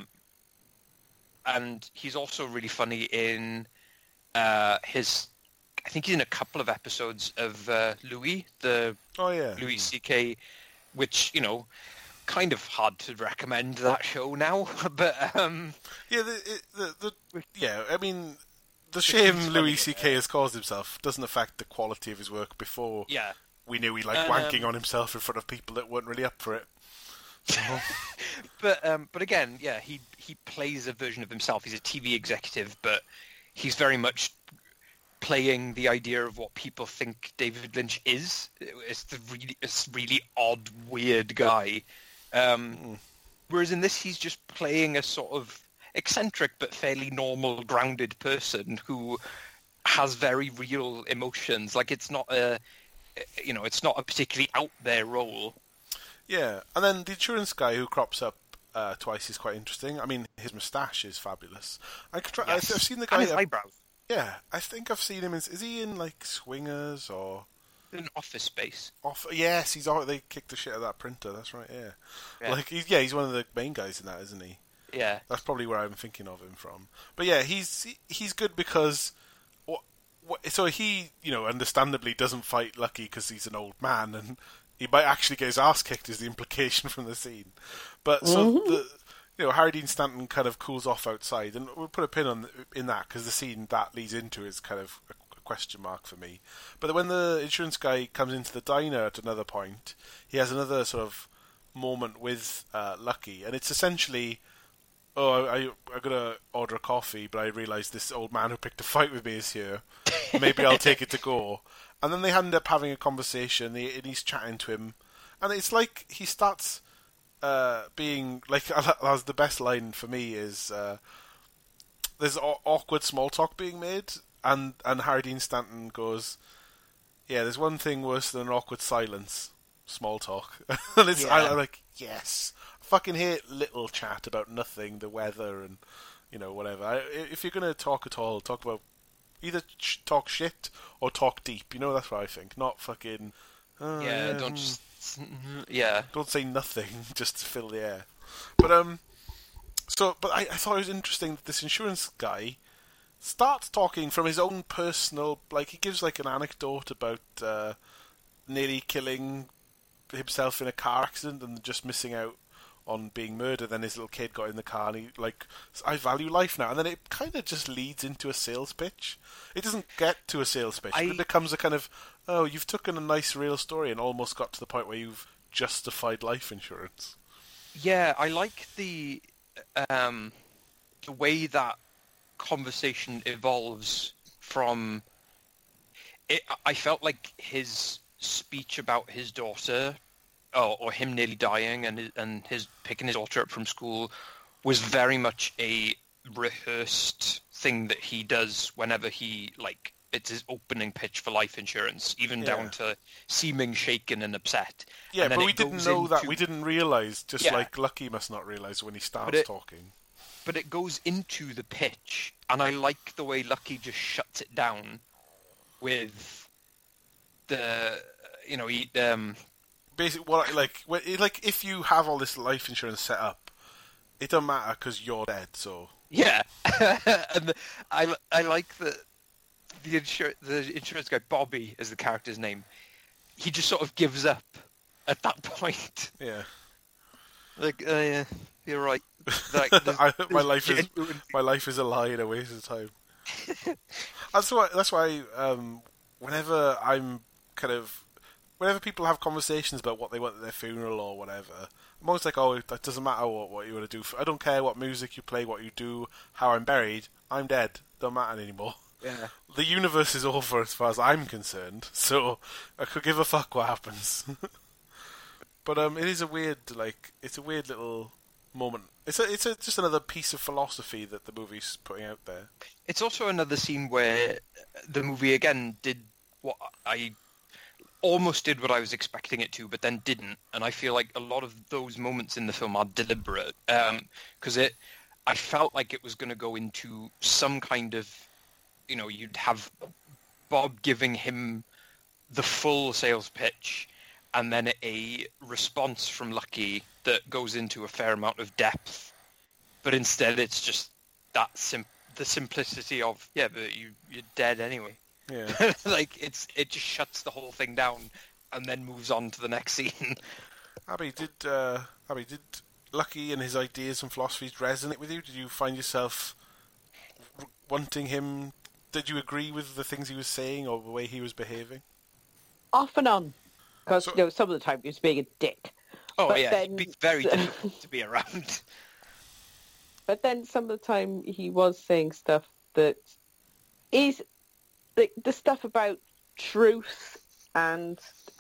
and he's also really funny in his. I think he's in a couple of episodes of Louis, Louis C.K., which kind of hard to recommend that show now, but I mean, the shame Louis C.K. has caused himself doesn't affect the quality of his work before. Yeah, we knew he liked wanking on himself in front of people that weren't really up for it. But again, he plays a version of himself. He's a TV executive, but he's very much playing the idea of what people think David Lynch is. It's really odd, weird guy. Whereas in this, he's just playing a sort of eccentric but fairly normal, grounded person who has very real emotions. Like it's not it's not a particularly out there role. Yeah, and then the insurance guy who crops up twice is quite interesting. I mean, his moustache is fabulous. I've seen the guy. And his eyebrows. Yeah, I think I've seen him. Is he in like Swingers or in Office Space? Yes, they kicked the shit out of that printer. That's right. Yeah. Like he's one of the main guys in that, isn't he? Yeah. That's probably where I'm thinking of him from. But yeah, he's good because so he understandably doesn't fight Lucky because he's an old man and he might actually get his ass kicked is the implication from the scene. But so Harry Dean Stanton kind of cools off outside, and we'll put a pin in that because the scene that leads into is kind of a question mark for me. But when the insurance guy comes into the diner at another point, he has another sort of moment with Lucky, and it's essentially, I'm going to order a coffee, but I realise this old man who picked a fight with me is here. Maybe I'll take it to go. And then they end up having a conversation, and he's chatting to him, and it's like he starts being like, that's the best line for me is there's awkward small talk being made, and Harry Dean Stanton goes, yeah, there's one thing worse than an awkward silence, small talk. And I'm like, yes, I fucking hate little chat about nothing, the weather and whatever. If you're gonna talk at all, talk about either talk shit or talk deep. That's what I think, not fucking don't say nothing just to fill the air. But I thought it was interesting that this insurance guy starts talking from his own personal, like he gives like an anecdote about nearly killing himself in a car accident and just missing out on being murdered. Then his little kid got in the car and he I value life now. And then it kind of just leads into a sales pitch. It doesn't get to a sales pitch, but it becomes a kind of, you've taken a nice real story and almost got to the point where you've justified life insurance. Yeah, I like the way that conversation evolves from it. I felt like his speech about his daughter, or him nearly dying, and his picking his daughter up from school, was very much a rehearsed thing that he does whenever he it's his opening pitch for life insurance, even Yeah. down to seeming shaken and upset. Yeah, And then but we it didn't goes know that. into- We didn't realise, just Yeah. like Lucky must not realise when he starts it- talking. But it goes into the pitch, and I like the way Lucky just shuts it down with the, Basically, like if you have all this life insurance set up, it don't matter because you're dead. So yeah. And I like that the insurance guy, Bobby is the character's name. He just sort of gives up at that point. yeah, Like, yeah, you're right. Like, my life is a lie and a waste of time. That's why. Whenever whenever people have conversations about what they want at their funeral or whatever, I'm always like, oh, that doesn't matter what you want to do. I don't care what music you play, what you do, how I'm buried. I'm dead. Don't matter anymore. Yeah. The universe is over as far as I'm concerned, so I could give a fuck what happens. But it is a weird, it's a weird little moment. It's just another piece of philosophy that the movie's putting out there. It's also another scene where the movie again did what I almost did what I was expecting it to, but then didn't. And I feel like a lot of those moments in the film are deliberate, because I felt like it was going to go into some kind of, you'd have Bob giving him the full sales pitch, and then a response from Lucky that goes into a fair amount of depth. But instead, it's just that the simplicity of, yeah, but you're dead anyway. Yeah. It just shuts the whole thing down and then moves on to the next scene. Abby, did Lucky and his ideas and philosophies resonate with you? Did you find yourself wanting him? Did you agree with the things he was saying or the way he was behaving? Off and on. Because, So- some of the time he was being a dick. Oh, But yeah, then- it'd be very difficult to be around. But then some of the time he was saying stuff that is the stuff about truth and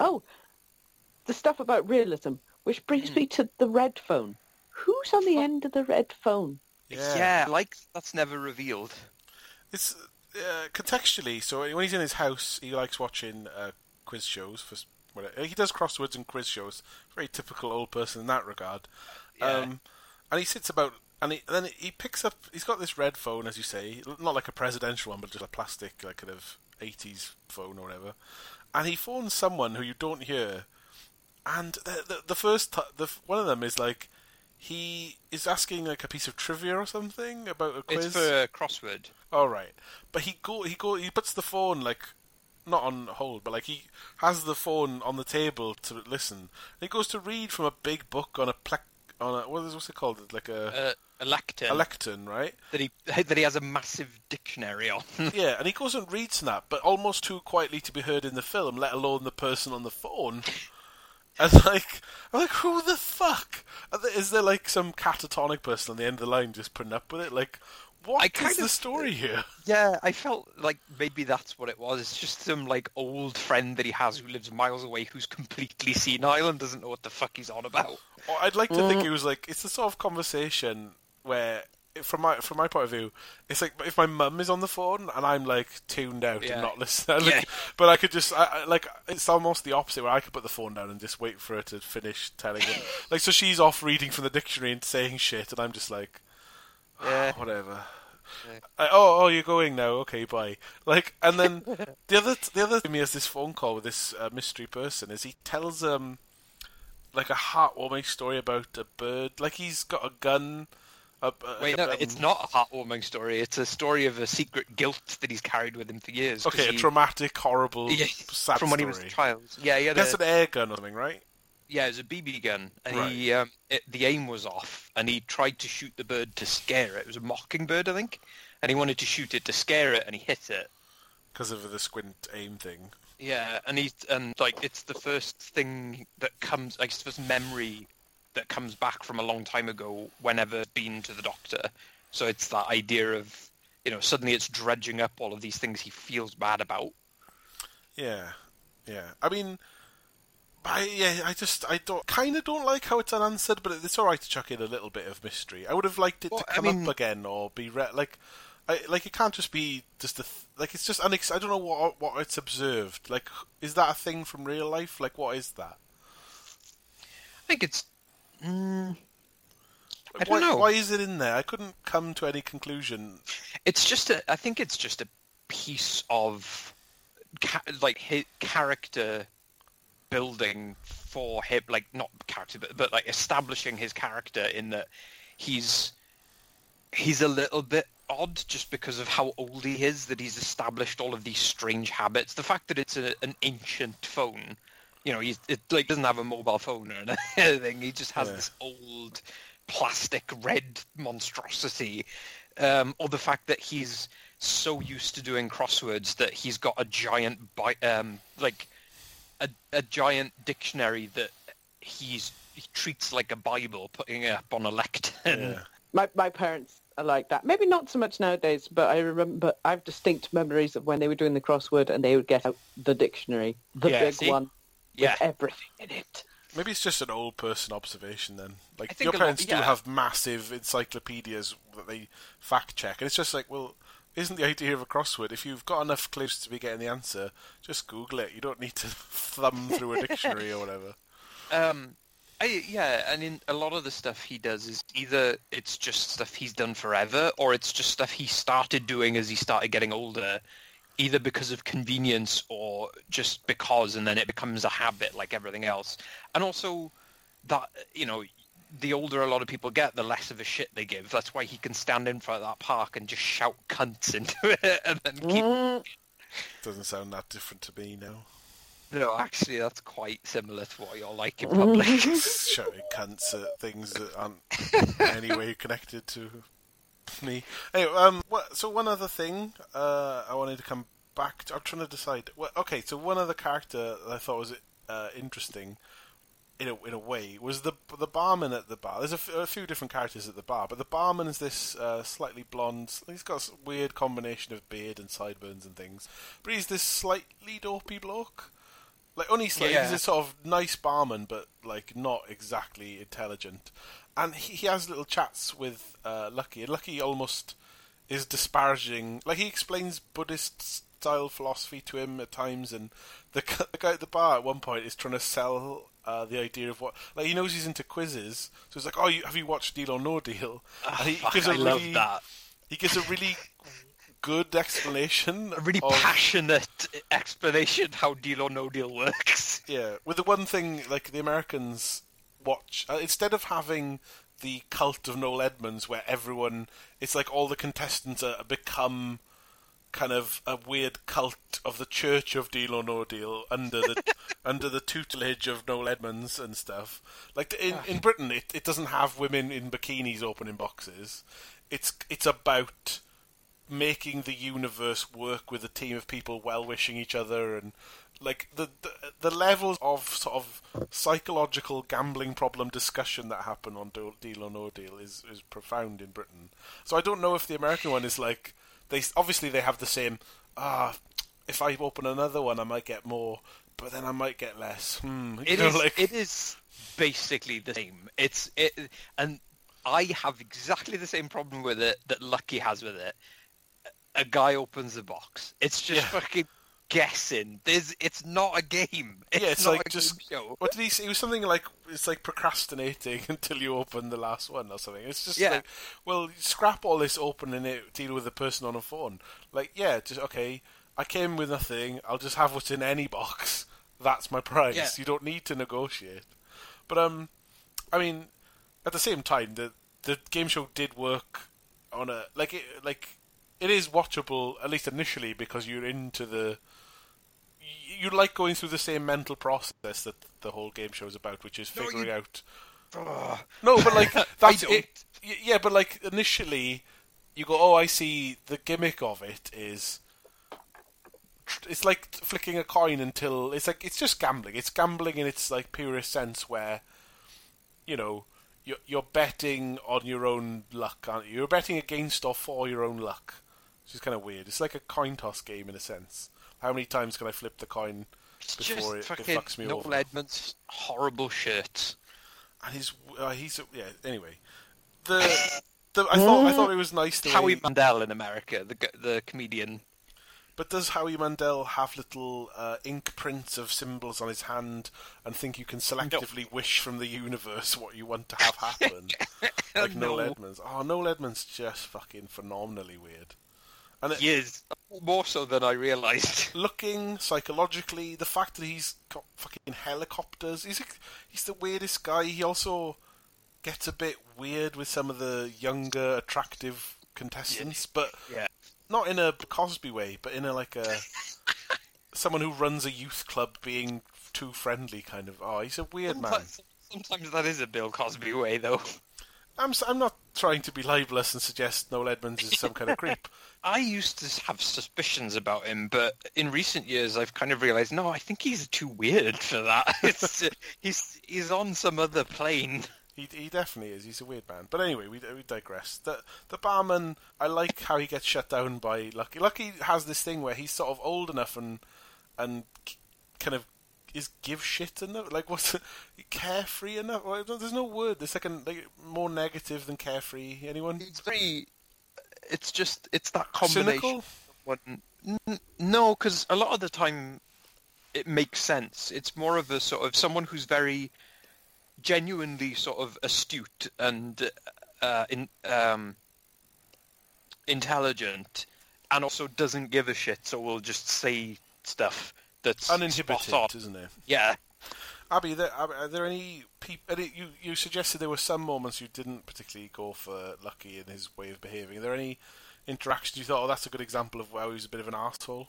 the stuff about realism, which brings me to the red phone. Who's on the end of the red phone? Yeah, that's never revealed. It's contextually. So when he's in his house, he likes watching quiz shows. He does crosswords and quiz shows. Very typical old person in that regard. Yeah. And he sits about, and then he picks up. He's got this red phone, as you say, not like a presidential one, but just a plastic, like kind of 80s phone or whatever. And he phones someone who you don't hear. And the first one of them is like, he is asking like a piece of trivia or something about a quiz. It's for a crossword. All right, but he puts the phone like not on hold, but like he has the phone on the table to listen. And he goes to read from a big book on what's it called? Like A lectern. a lectern, right? That he has a massive dictionary on. Yeah, and he goes and reads that, but almost too quietly to be heard in the film, let alone the person on the phone. And I'm like, who the fuck? Is there like some catatonic person on the end of the line just putting up with it? Like, what is the story here? Yeah, I felt like maybe that's what it was. It's just some like old friend that he has who lives miles away who's completely senile and doesn't know what the fuck he's on about. Or I'd like to think it was like, it's the sort of conversation where, from my point of view, it's like if my mum is on the phone and I'm like tuned out and not listening, Yeah. but I could just it's almost the opposite where I could put the phone down and just wait for her to finish telling it. Like, so she's off reading from the dictionary and saying shit, and I'm just like, Yeah. whatever. Oh, you're going now. Okay, bye. Like, and then the other thing he has this phone call with this mystery person is he tells like a heartwarming story about a bird. Like he's got a gun. Wait, no, it's not a heartwarming story. It's a story of a secret guilt that he's carried with him for years. Okay, a traumatic, horrible, sad from when story. he was a child. Yeah, he had That's an air gun or something, right? Yeah, it was a BB gun, and Right. the aim was off, and he tried to shoot the bird to scare it. It was a mockingbird, I think, and he wanted to shoot it to scare it, and he hit it. Because of the squint aim thing. Yeah, and it's the first thing that comes, like, it's the first memory that comes back from a long time ago whenever been to the doctor. So it's that idea of, suddenly it's dredging up all of these things he feels bad about. Yeah. I mean, I don't like how it's unanswered, but it's all right to chuck in a little bit of mystery. I would have liked it to come up again or be like it can't just be just like it's just I don't know what it's observed. Like, is that a thing from real life? Like, what is that? I think it's. I Like, don't know. Why is it in there? I couldn't come to any conclusion. It's just I think it's just a piece of his character building for him, like not character, but like establishing his character in that he's a little bit odd just because of how old he is. That he's established all of these strange habits. The fact that it's an ancient phone, you know, it doesn't have a mobile phone or anything. He just has this old plastic red monstrosity, or the fact that he's so used to doing crosswords that he's got a giant a giant dictionary that he treats like a Bible, putting it up on a lectern. Yeah. My parents are like that. Maybe not so much nowadays, but I have distinct memories of when they were doing the crossword and they would get out the dictionary, the big one with everything in it. Maybe it's just an old person observation then. Like, think your parents do yeah. have massive encyclopedias that they fact check, and it's just like, well, isn't the idea of a crossword, if you've got enough clues to be getting the answer, just Google it. You don't need to thumb through a dictionary or whatever. And in a lot of the stuff he does is either it's just stuff he's done forever, or it's just stuff he started doing as he started getting older, either because of convenience or just because, and then it becomes a habit like everything else. And also that, you know, the older a lot of people get, the less of a shit they give. That's why he can stand in front of that park and just shout cunts into it and then keep... Doesn't sound that different to me now. No, actually, that's quite similar to what you're like in public. Shouting cunts at things that aren't in any way connected to me. Anyway, so one other thing I wanted to come back to. I'm trying to decide. Well, okay, so one other character that I thought was interesting in a way was the barman at the bar. There's a few different characters at the bar, but the barman is this slightly blonde. He's got a weird combination of beard and sideburns and things, but he's this slightly dopey bloke. Like, only slightly. Yeah. He's a sort of nice barman, but like not exactly intelligent. And he has little chats with Lucky, and Lucky almost is disparaging. Like, he explains Buddhist-style philosophy to him at times, and the guy at the bar at one point is trying to sell the idea of what... Like, he knows he's into quizzes, so he's like, oh, have you watched Deal or No Deal? And he gives love that. He gives a really good explanation. A really passionate explanation how Deal or No Deal works. Yeah, with the one thing, like, the Americans watch... instead of having the cult of Noel Edmonds, where everyone... It's like all the contestants become kind of a weird cult of the Church of Deal or No Deal under the tutelage of Noel Edmonds and stuff. Like, in Britain, it doesn't have women in bikinis opening boxes. It's about making the universe work with a team of people well-wishing each other, and like the levels of sort of psychological gambling problem discussion that happen on Deal or No Deal is profound in Britain. So I don't know if the American one is like, they have the same, if I open another one I might get more, but then I might get less. It is basically the same. And I have exactly the same problem with it that Lucky has with it. A guy opens a box. It's just fucking guessing. It's not a game. It's not like a just game show. What did he say? It was something like, it's like procrastinating until you open the last one or something. It's just like, well, scrap all this opening it, deal with the person on a phone. Like, just okay, I came with nothing, I'll just have what's in any box. That's my prize. Yeah. You don't need to negotiate. But I mean, at the same time, the game show did work on a it is watchable, at least initially, because you're into you like going through the same mental process that the whole game show is about, which is figuring out. No, but like that's it. Yeah, but like initially, you go, oh, I see. The gimmick of it is, it's like flicking a coin until it's just gambling. It's gambling in its like purest sense, where, you know, you're betting on your own luck, aren't you? You're betting against or for your own luck, which is kind of weird. It's like a coin toss game in a sense. How many times can I flip the coin before it fucks me over? Noel Edmonds' horrible shirt. And he's anyway, I thought it was nice the Howie way... Mandel in America, the comedian. But does Howie Mandel have little ink prints of symbols on his hand and think you can selectively wish from the universe what you want to have happen? Like No. Noel Edmonds. Oh, Noel Edmonds just fucking phenomenally weird. And He is more so than I realised. looking, psychologically, the fact that he's got fucking helicopters. He's the weirdest guy. He also gets a bit weird with some of the younger, attractive contestants, but Yeah. not in a Cosby way, but in a someone who runs a youth club being too friendly kind of. Oh, he's a weird man. Sometimes that is a Bill Cosby way, though. I'm not trying to be libelous and suggest Noel Edmonds is some kind of creep. I used to have suspicions about him, but in recent years I've kind of realised, no, I think he's too weird for that. He's on some other plane. He definitely is. He's a weird man. But anyway, we digress. The barman, I like how he gets shut down by Lucky. Lucky has this thing where he's sort of old enough and kind of is give shit enough. Like, what's carefree enough? Well, there's no word. There's like more negative than carefree. Anyone? It's very. It's that combination. Cynical? No, because a lot of the time it makes sense. It's more of a sort of someone who's very genuinely sort of astute and intelligent, and also doesn't give a shit, so will just say stuff that's Uninhibited, spot on. isn't it? Yeah. Abby, are there any people? You suggested there were some moments you didn't particularly go for Lucky in his way of behaving. Are there any interactions you thought, oh, that's a good example of how he was a bit of an arsehole?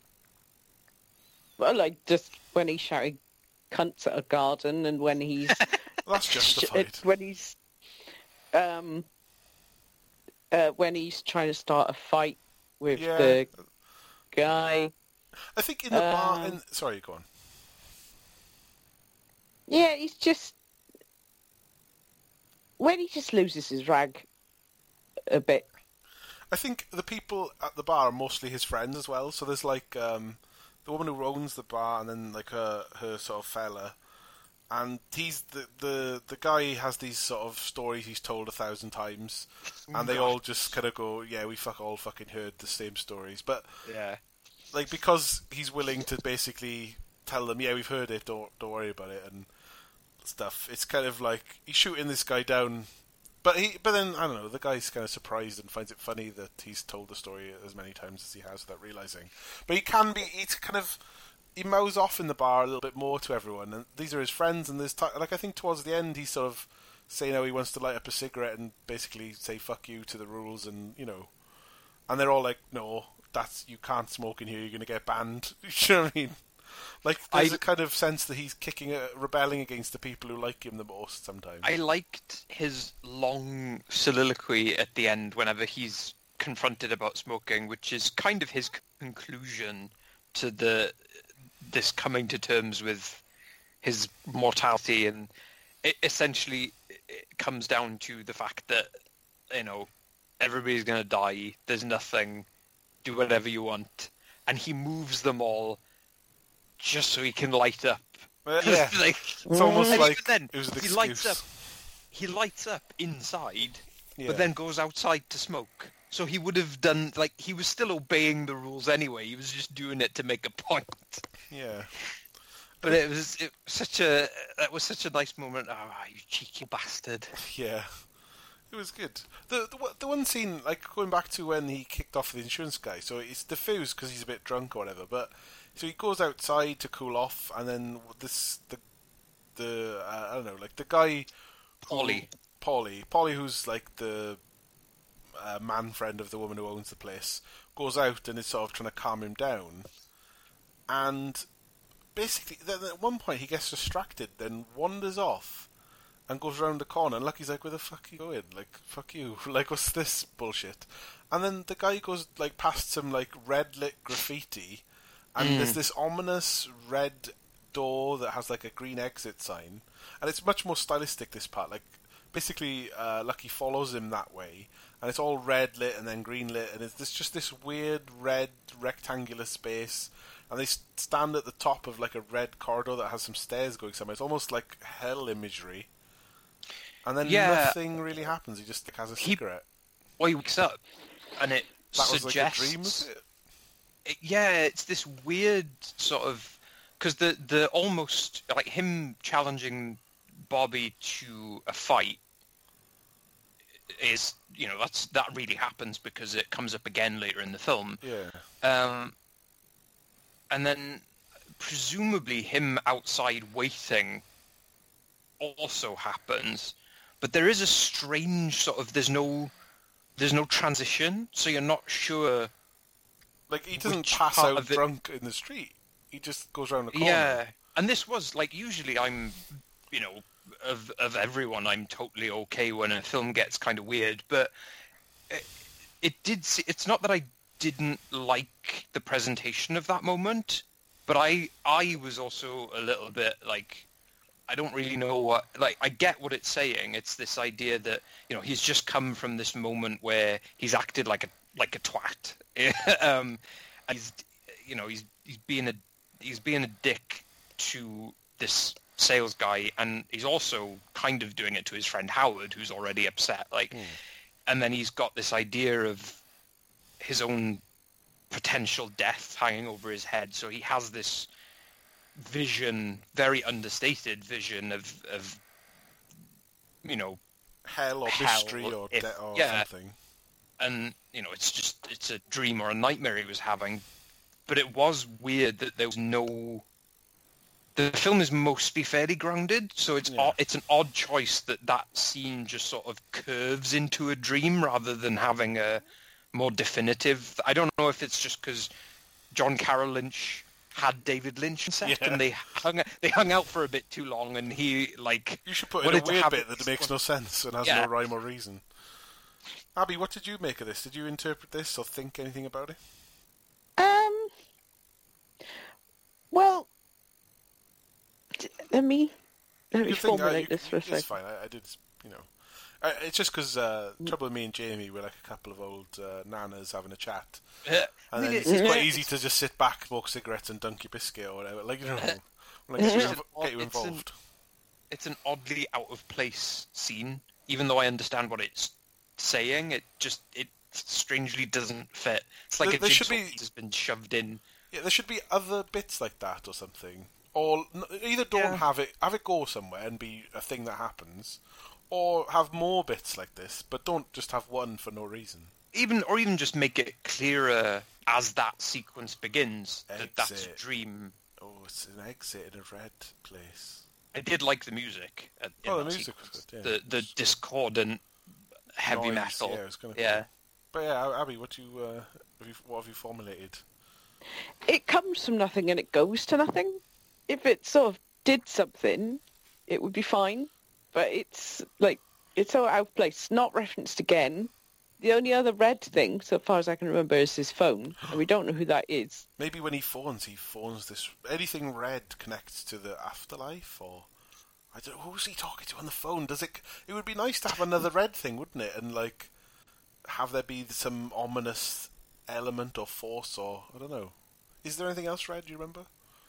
Well, like just when he's shouting cunts at a garden, and when he's Well, that's justified. When he's trying to start a fight with Yeah. the guy. I think in the bar. Sorry, go on. Yeah, he's just when he just loses his rag a bit. I think the people at the bar are mostly his friends as well. So there's like the woman who owns the bar, and then like her sort of fella, and he's the guy has these sort of stories he's told 1,000 times, and they all just kind of go, yeah, we all fucking heard the same stories, but Yeah. like because he's willing to basically tell them, yeah, we've heard it, don't worry about it and stuff. It's kind of like he's shooting this guy down. But then, I don't know, the guy's kind of surprised and finds it funny that he's told the story as many times as he has without realising. But he mows off in the bar a little bit more to everyone, and these are his friends, and there's, I think towards the end he's sort of saying how he wants to light up a cigarette and basically say fuck you to the rules, and, and they're all like, no, you can't smoke in here, you're going to get banned. You know what I mean? Like, there's a kind of sense that he's rebelling against the people who like him the most sometimes. I liked his long soliloquy at the end whenever he's confronted about smoking, which is kind of his conclusion to this coming to terms with his mortality, and it essentially comes down to the fact that, everybody's going to die, there's nothing, do whatever you want, and he moves them all just so he can light up. Yeah. It's almost like then it was an he excuse. He lights up inside, Yeah. but then goes outside to smoke. So he would have done, he was still obeying the rules anyway. He was just doing it to make a point. Yeah. But that was such a nice moment. Oh, you cheeky bastard. Yeah. It was good. The one scene, like going back to when he kicked off the insurance guy, so it's diffused because he's a bit drunk or whatever, but so he goes outside to cool off, and then I don't know, like the guy Paulie, who's like the man friend of the woman who owns the place, goes out and is sort of trying to calm him down, and basically then at one point he gets distracted, then wanders off and goes around the corner, and Lucky's like, where the fuck are you going? Like, fuck you. Like, what's this bullshit? And then the guy goes, like, past some, like, red-lit graffiti, and there's this ominous red door that has, like, a green exit sign. And it's much more stylistic, this part. Like, basically, Lucky follows him that way, and it's all red-lit and then green-lit, and it's just this weird red rectangular space, and they stand at the top of, like, a red corridor that has some stairs going somewhere. It's almost like hell imagery. And then nothing really happens. He just has a cigarette. or he wakes up, and it That was suggests... like a dream, was it? Yeah, it's this weird sort of... Because the almost... Like, him challenging Bobby to a fight is... You know, that really happens because it comes up again later in the film. Yeah. And then, presumably, him outside waiting also happens. But there is a strange sort of... There's no transition, so you're not sure... Like, he doesn't which pass part out of it- drunk in the street. He just goes around the corner. Yeah, and this was, like, usually I'm, you know, of everyone, I'm totally okay when a film gets kind of weird, but it's not that I didn't like the presentation of that moment, but I was also a little bit, like, I don't really know what... Like, I get what it's saying. It's this idea that, you know, he's just come from this moment where he's acted like a twat. And he's, you know, he's being a dick to this sales guy, and he's also kind of doing it to his friend Howard, who's already upset. Like, and then he's got this idea of his own potential death hanging over his head. So he has this vision, very understated vision of you know, Hell or mystery or death or something. And, you know, it's a dream or a nightmare he was having. But it was weird that there was no... The film is mostly fairly grounded, so it's an odd choice that scene just sort of curves into a dream rather than having a more definitive... I don't know if it's just because John Carroll Lynch had David Lynch in set and they hung out for a bit too long, and he, like... You should put in a weird bit that makes no sense and has no rhyme or reason. Abby, what did you make of this? Did you interpret this or think anything about it? Well, let me formulate this for a second. It's fine. I did, you know. It's just because trouble with me and Jamie, we're like a couple of old nanas having a chat. And then it's quite easy to just sit back, smoke cigarettes and dunk your biscuit or whatever. Like, you know, like get you involved. It's an oddly out of place scene, even though I understand what it's saying. It strangely doesn't fit. It's like a jigsaw has been shoved in. Yeah, there should be other bits like that or something. Or either don't have it go somewhere and be a thing that happens, or have more bits like this, but don't just have one for no reason. Even just make it clearer as that sequence begins that that's a dream. Oh, it's an exit in a red place. I did like the music. The music was good. Yeah. The discordant heavy noise, metal. Yeah, it was kind of cool. But yeah, Abby, what have you formulated? It comes from nothing and it goes to nothing. If it sort of did something, it would be fine. But it's so out of place. Not referenced again. The only other red thing, so far as I can remember, is his phone, and we don't know who that is. Maybe when he phones this. Anything red connects to the afterlife, or I don't. Who's he talking to on the phone? Does it? It would be nice to have another red thing, wouldn't it? And like, have there be some ominous element or force, or I don't know. Is there anything else red? Do you remember?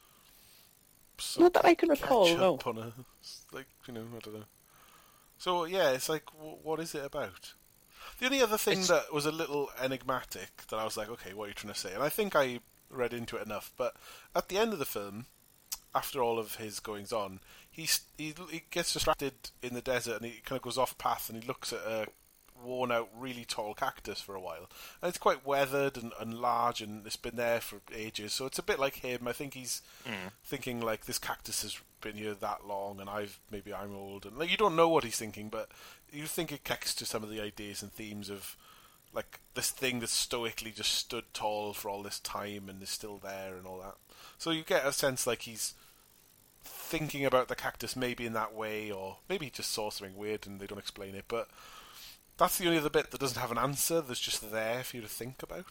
Not that I can recall. No. On a, like, you know, I don't know. So yeah, it's like, what is it about? The only other thing that was a little enigmatic that I was like, okay, what are you trying to say? And I think I read into it enough. But at the end of the film, after all of his goings on, he gets distracted in the desert and he kind of goes off a path and he looks at a worn-out, really tall cactus for a while. And it's quite weathered and large and it's been there for ages. So it's a bit like him. I think he's thinking, like, this cactus has been here that long and maybe I'm old. And like, you don't know what he's thinking, but you think it connects to some of the ideas and themes of, like, this thing that stoically just stood tall for all this time and is still there and all that. So you get a sense like he's thinking about the cactus maybe in that way, or maybe he just saw something weird and they don't explain it, but that's the only other bit that doesn't have an answer, that's just there for you to think about.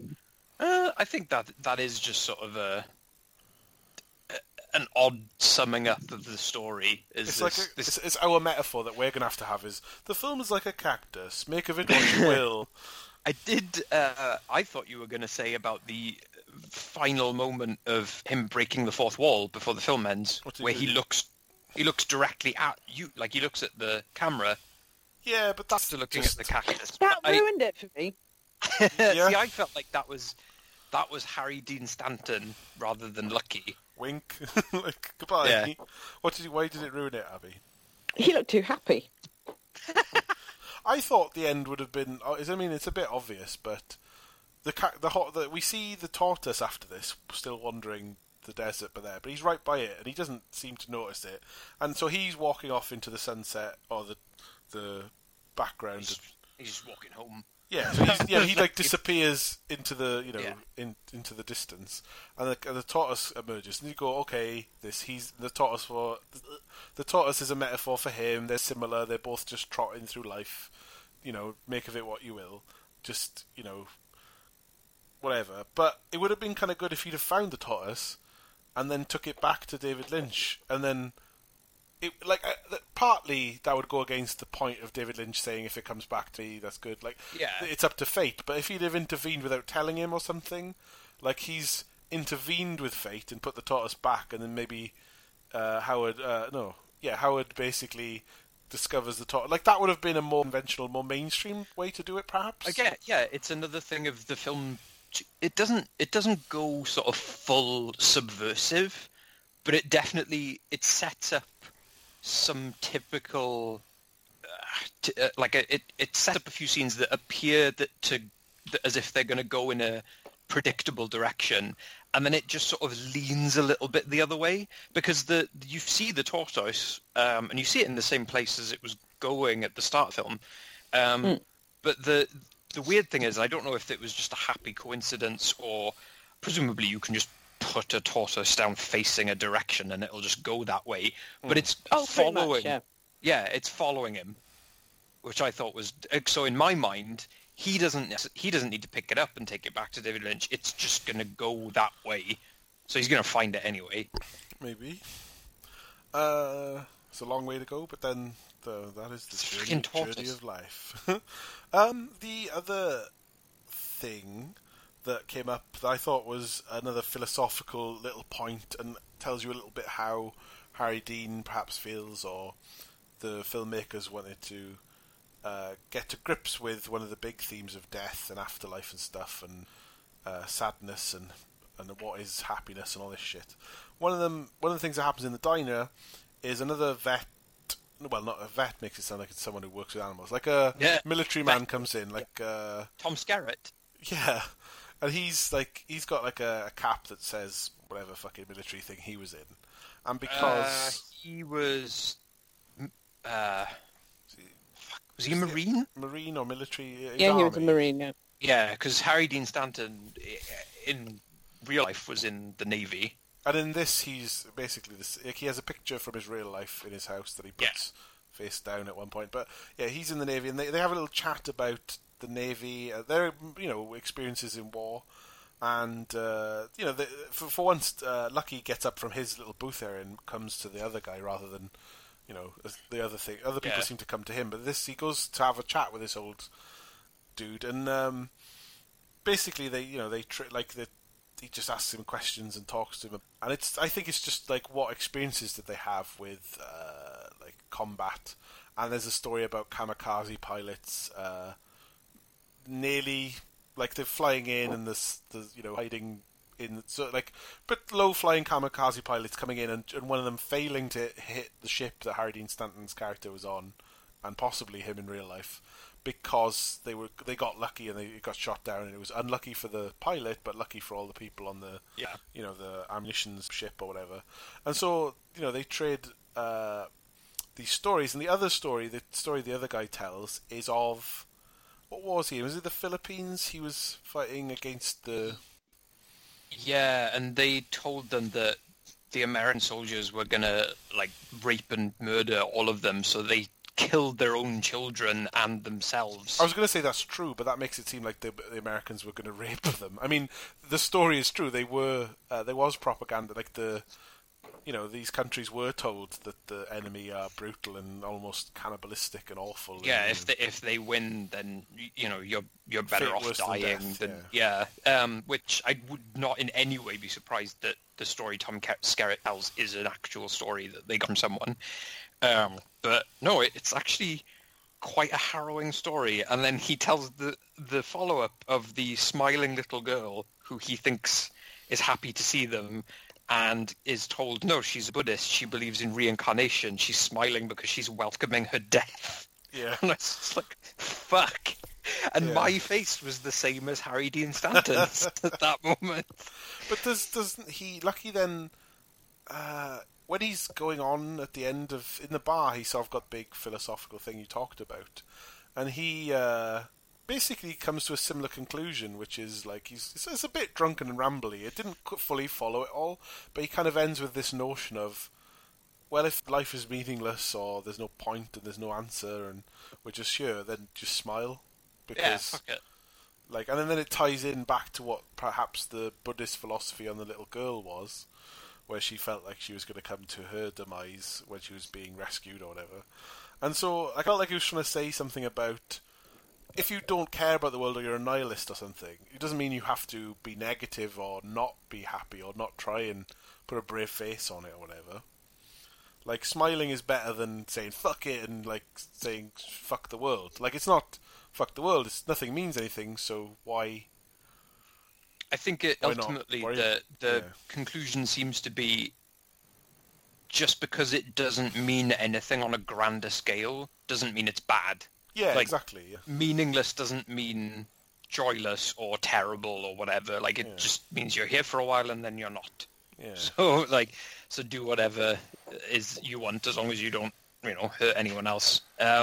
I think that is just sort of an odd summing up of the story. It's our metaphor that we're going to have is, the film is like a cactus, make of it what you will. I thought you were going to say about the final moment of him breaking the fourth wall before the film ends, where he looks directly at you, like he looks at the camera. Yeah, but that's After looking just... at the cactus. That ruined it for me. Yeah. See, I felt like that was Harry Dean Stanton rather than Lucky. Wink. Like, goodbye. Yeah. Why did it ruin it, Abby? He looked too happy. I thought the end would have been... I mean, it's a bit obvious, but we see the tortoise after this still wandering the desert but he's right by it, and he doesn't seem to notice it. And so he's walking off into the sunset, or the background. He's just walking home. Yeah, so he like disappears into the into the distance, and the tortoise emerges, and you go, okay, the tortoise is a metaphor for him. They're similar. They're both just trotting through life. Make of it what you will. Just whatever. But it would have been kind of good if he'd have found the tortoise, and then took it back to David Lynch, and then. Partly that would go against the point of David Lynch saying if it comes back to me, that's good. It's up to fate. But if he'd have intervened without telling him or something, like he's intervened with fate and put the tortoise back, and then maybe Howard basically discovers the tortoise. Like that would have been a more conventional, more mainstream way to do it, perhaps. Again, yeah, it's another thing of the film. It doesn't go sort of full subversive, but it sets up some typical it sets up a few scenes that appear as if they're going to go in a predictable direction, and then it just sort of leans a little bit the other way, because you see the tortoise and you see it in the same place as it was going at the start of the film, but the weird thing is, I don't know if it was just a happy coincidence, or presumably you can just put a tortoise down facing a direction and it'll just go that way. But it's following. Much, yeah. It's following him, which I thought was so. In my mind, he doesn't need to pick it up and take it back to David Lynch. It's just going to go that way, so he's going to find it anyway. Maybe. It's a long way to go, but then that is the journey of life. The other thing that came up that I thought was another philosophical little point, and tells you a little bit how Harry Dean perhaps feels, or the filmmakers wanted to get to grips with one of the big themes of death and afterlife and stuff, and sadness and what is happiness and all this shit. One of the things that happens in the diner is another vet. Well, not a vet makes it sound like it's someone who works with animals. Like a military man comes in, like Tom Skerritt. Yeah. And he's got like a cap that says whatever fucking military thing he was in, and because he was, was he a Marine? Marine or military? Yeah, he was a Marine. Yeah. Yeah, because Harry Dean Stanton in real life was in the Navy, and in this he's basically this. Like, he has a picture from his real life in his house that he puts face down at one point. But yeah, he's in the Navy, and they have a little chat about the Navy, their experiences in war, and for once, Lucky gets up from his little booth area and comes to the other guy rather than the other thing. Other people seem to come to him, but he goes to have a chat with this old dude, and basically he just asks him questions and talks to him, and I think it's just like what experiences did they have with like combat, and there's a story about kamikaze pilots. Nearly like they're flying in and the hiding in, so like, but low flying kamikaze pilots coming in and one of them failing to hit the ship that Harry Dean Stanton's character was on, and possibly him in real life, because they got lucky and they got shot down, and it was unlucky for the pilot but lucky for all the people on the the ammunition ship or whatever. And so they trade these stories, and the story the other guy tells is of, what was he? Was it the Philippines? He was fighting against the... Yeah, and they told them that the American soldiers were going to like rape and murder all of them, so they killed their own children and themselves. I was going to say that's true, but that makes it seem like the Americans were going to rape them. I mean, the story is true. They were there was propaganda, like these countries were told that the enemy are brutal and almost cannibalistic and awful. Yeah, if they win, then you're better off dying than which I would not in any way be surprised that the story Tom Skerritt tells is an actual story that they got from someone. But no, it's actually quite a harrowing story, and then he tells the follow-up of the smiling little girl who he thinks is happy to see them, and is told, no, she's a Buddhist, she believes in reincarnation, she's smiling because she's welcoming her death. Yeah. And I was just like, fuck. And my face was the same as Harry Dean Stanton's at that moment. But doesn't he, Lucky then, when he's going on at the end of, in the bar, he sort of got big philosophical thing you talked about, and he basically comes to a similar conclusion, which is like, it's a bit drunken and rambly. It didn't fully follow it all, but he kind of ends with this notion of, well, if life is meaningless or there's no point and there's no answer and we're just here, then just smile. Because, fuck it. Like, and then it ties in back to what perhaps the Buddhist philosophy on the little girl was, where she felt like she was going to come to her demise when she was being rescued or whatever. And so I felt like he was trying to say something about, if you don't care about the world or you're a nihilist or something, it doesn't mean you have to be negative or not be happy or not try and put a brave face on it or whatever. Like, smiling is better than saying fuck it and like saying fuck the world. Like, it's not fuck the world, nothing means anything, so why... I think ultimately the conclusion seems to be, just because it doesn't mean anything on a grander scale doesn't mean it's bad. Yeah, like, exactly. Yeah. Meaningless doesn't mean joyless or terrible or whatever. Like, it just means you're here for a while and then you're not. Yeah. So do whatever is you want, as long as you don't, hurt anyone else.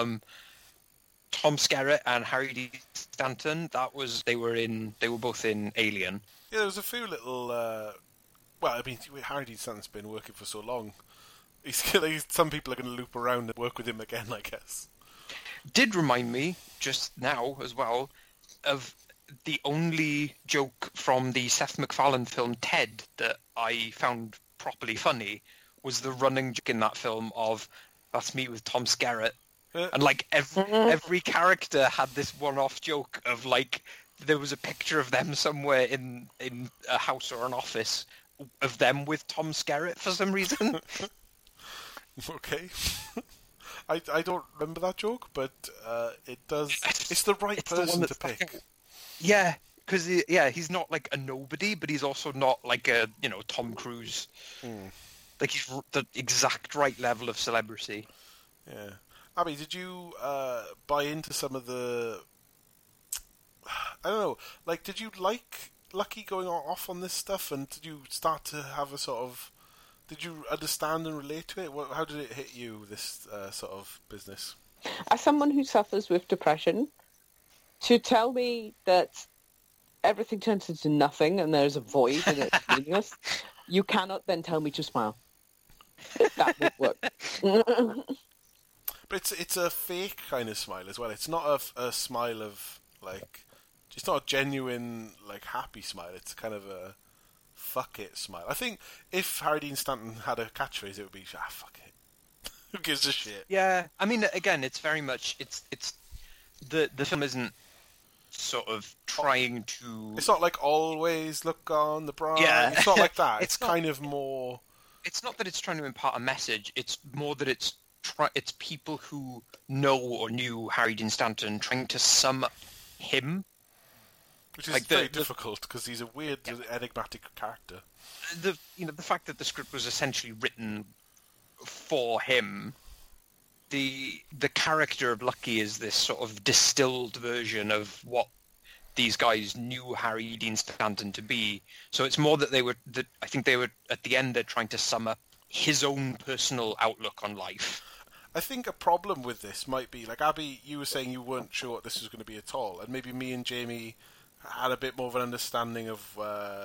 Tom Skerritt and Harry D. Stanton, they were both in Alien. Yeah, there was a few little. Well, I mean, Harry D. Stanton's been working for so long. Some people are going to loop around and work with him again, I guess. Did remind me just now as well of the only joke from the Seth MacFarlane film Ted that I found properly funny was the running joke in that film of, that's me with Tom Skerritt. And like every character had this one-off joke of like, there was a picture of them somewhere in a house or an office of them with Tom Skerritt for some reason. Okay. I don't remember that joke, but it does. It's the right person to pick. Yeah, because he's not like a nobody, but he's also not like a Tom Cruise. Like, he's the exact right level of celebrity. Yeah. Abby, did you buy into some of the... I don't know, like, did you like Lucky going off on this stuff, and did you start to have a sort of... Did you understand and relate to it? How did it hit you, this sort of business? As someone who suffers with depression, to tell me that everything turns into nothing and there's a void and it's meaningless, you cannot then tell me to smile. That would work. But it's a fake kind of smile as well. It's not a smile of, like... It's not a genuine, like, happy smile. It's kind of a fuck it smile. I think if Harry Dean Stanton had a catchphrase, it would be, fuck it. Who gives a shit? Yeah, I mean, again, it's very much... It's the film isn't sort of trying to... It's not like always look on the bright. Yeah. It's not like that. It's kind of more... It's not that it's trying to impart a message. It's more that it's people who know or knew Harry Dean Stanton trying to sum up him. Which is very difficult, because he's a weird, enigmatic character. The fact that the script was essentially written for him, the character of Lucky is this sort of distilled version of what these guys knew Harry Dean Stanton to be. So it's more that I think they were, at the end, they're trying to sum up his own personal outlook on life. I think a problem with this might be, like, Abby, you were saying you weren't sure what this was going to be at all, and maybe me and Jamie had a bit more of an understanding of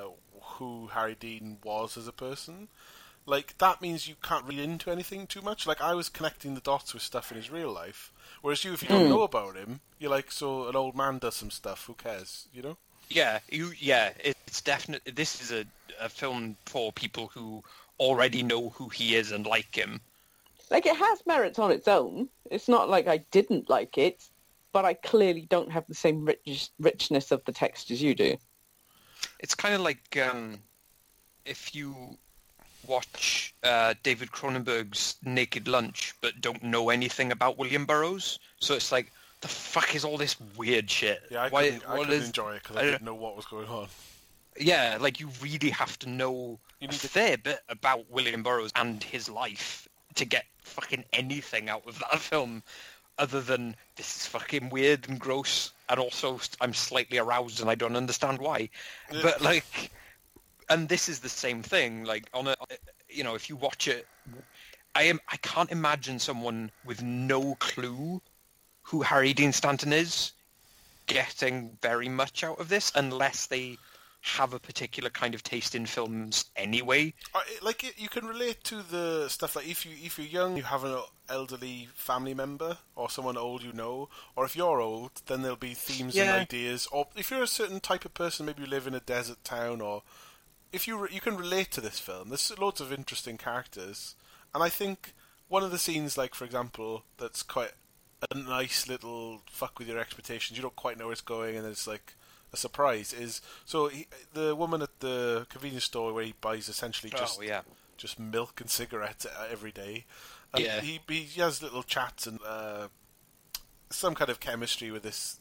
who Harry Dean was as a person. Like, that means you can't read into anything too much. Like, I was connecting the dots with stuff in his real life, whereas you, if you don't know about him, you're like, so an old man does some stuff, who cares, you know? Yeah, it's definitely... This is a film for people who already know who he is and like him. Like, it has merits on its own. It's not like I didn't like it, but I clearly don't have the same richness of the text as you do. It's kind of like if you watch David Cronenberg's Naked Lunch but don't know anything about William Burroughs. So it's like, the fuck is all this weird shit? Yeah, I couldn't enjoy it because I didn't know what was going on. Yeah, like, you really have to know a fair bit about William Burroughs and his life to get fucking anything out of that film, other than, this is fucking weird and gross, and also I'm slightly aroused and I don't understand why. But, like, and this is the same thing, like, if you watch it, I can't imagine someone with no clue who Harry Dean Stanton is getting very much out of this, unless they have a particular kind of taste in films anyway. You can relate to the stuff, like if you're young, you have an elderly family member or someone old you know, or if you're old, then there'll be themes and ideas. Or if you're a certain type of person, maybe you live in a desert town, or if you can relate to this film. There's loads of interesting characters, and I think one of the scenes, like for example, that's quite a nice little fuck with your expectations. You don't quite know where it's going, and it's like a surprise. Is the woman at the convenience store where he buys essentially just milk and cigarettes every day. He has little chats and some kind of chemistry with this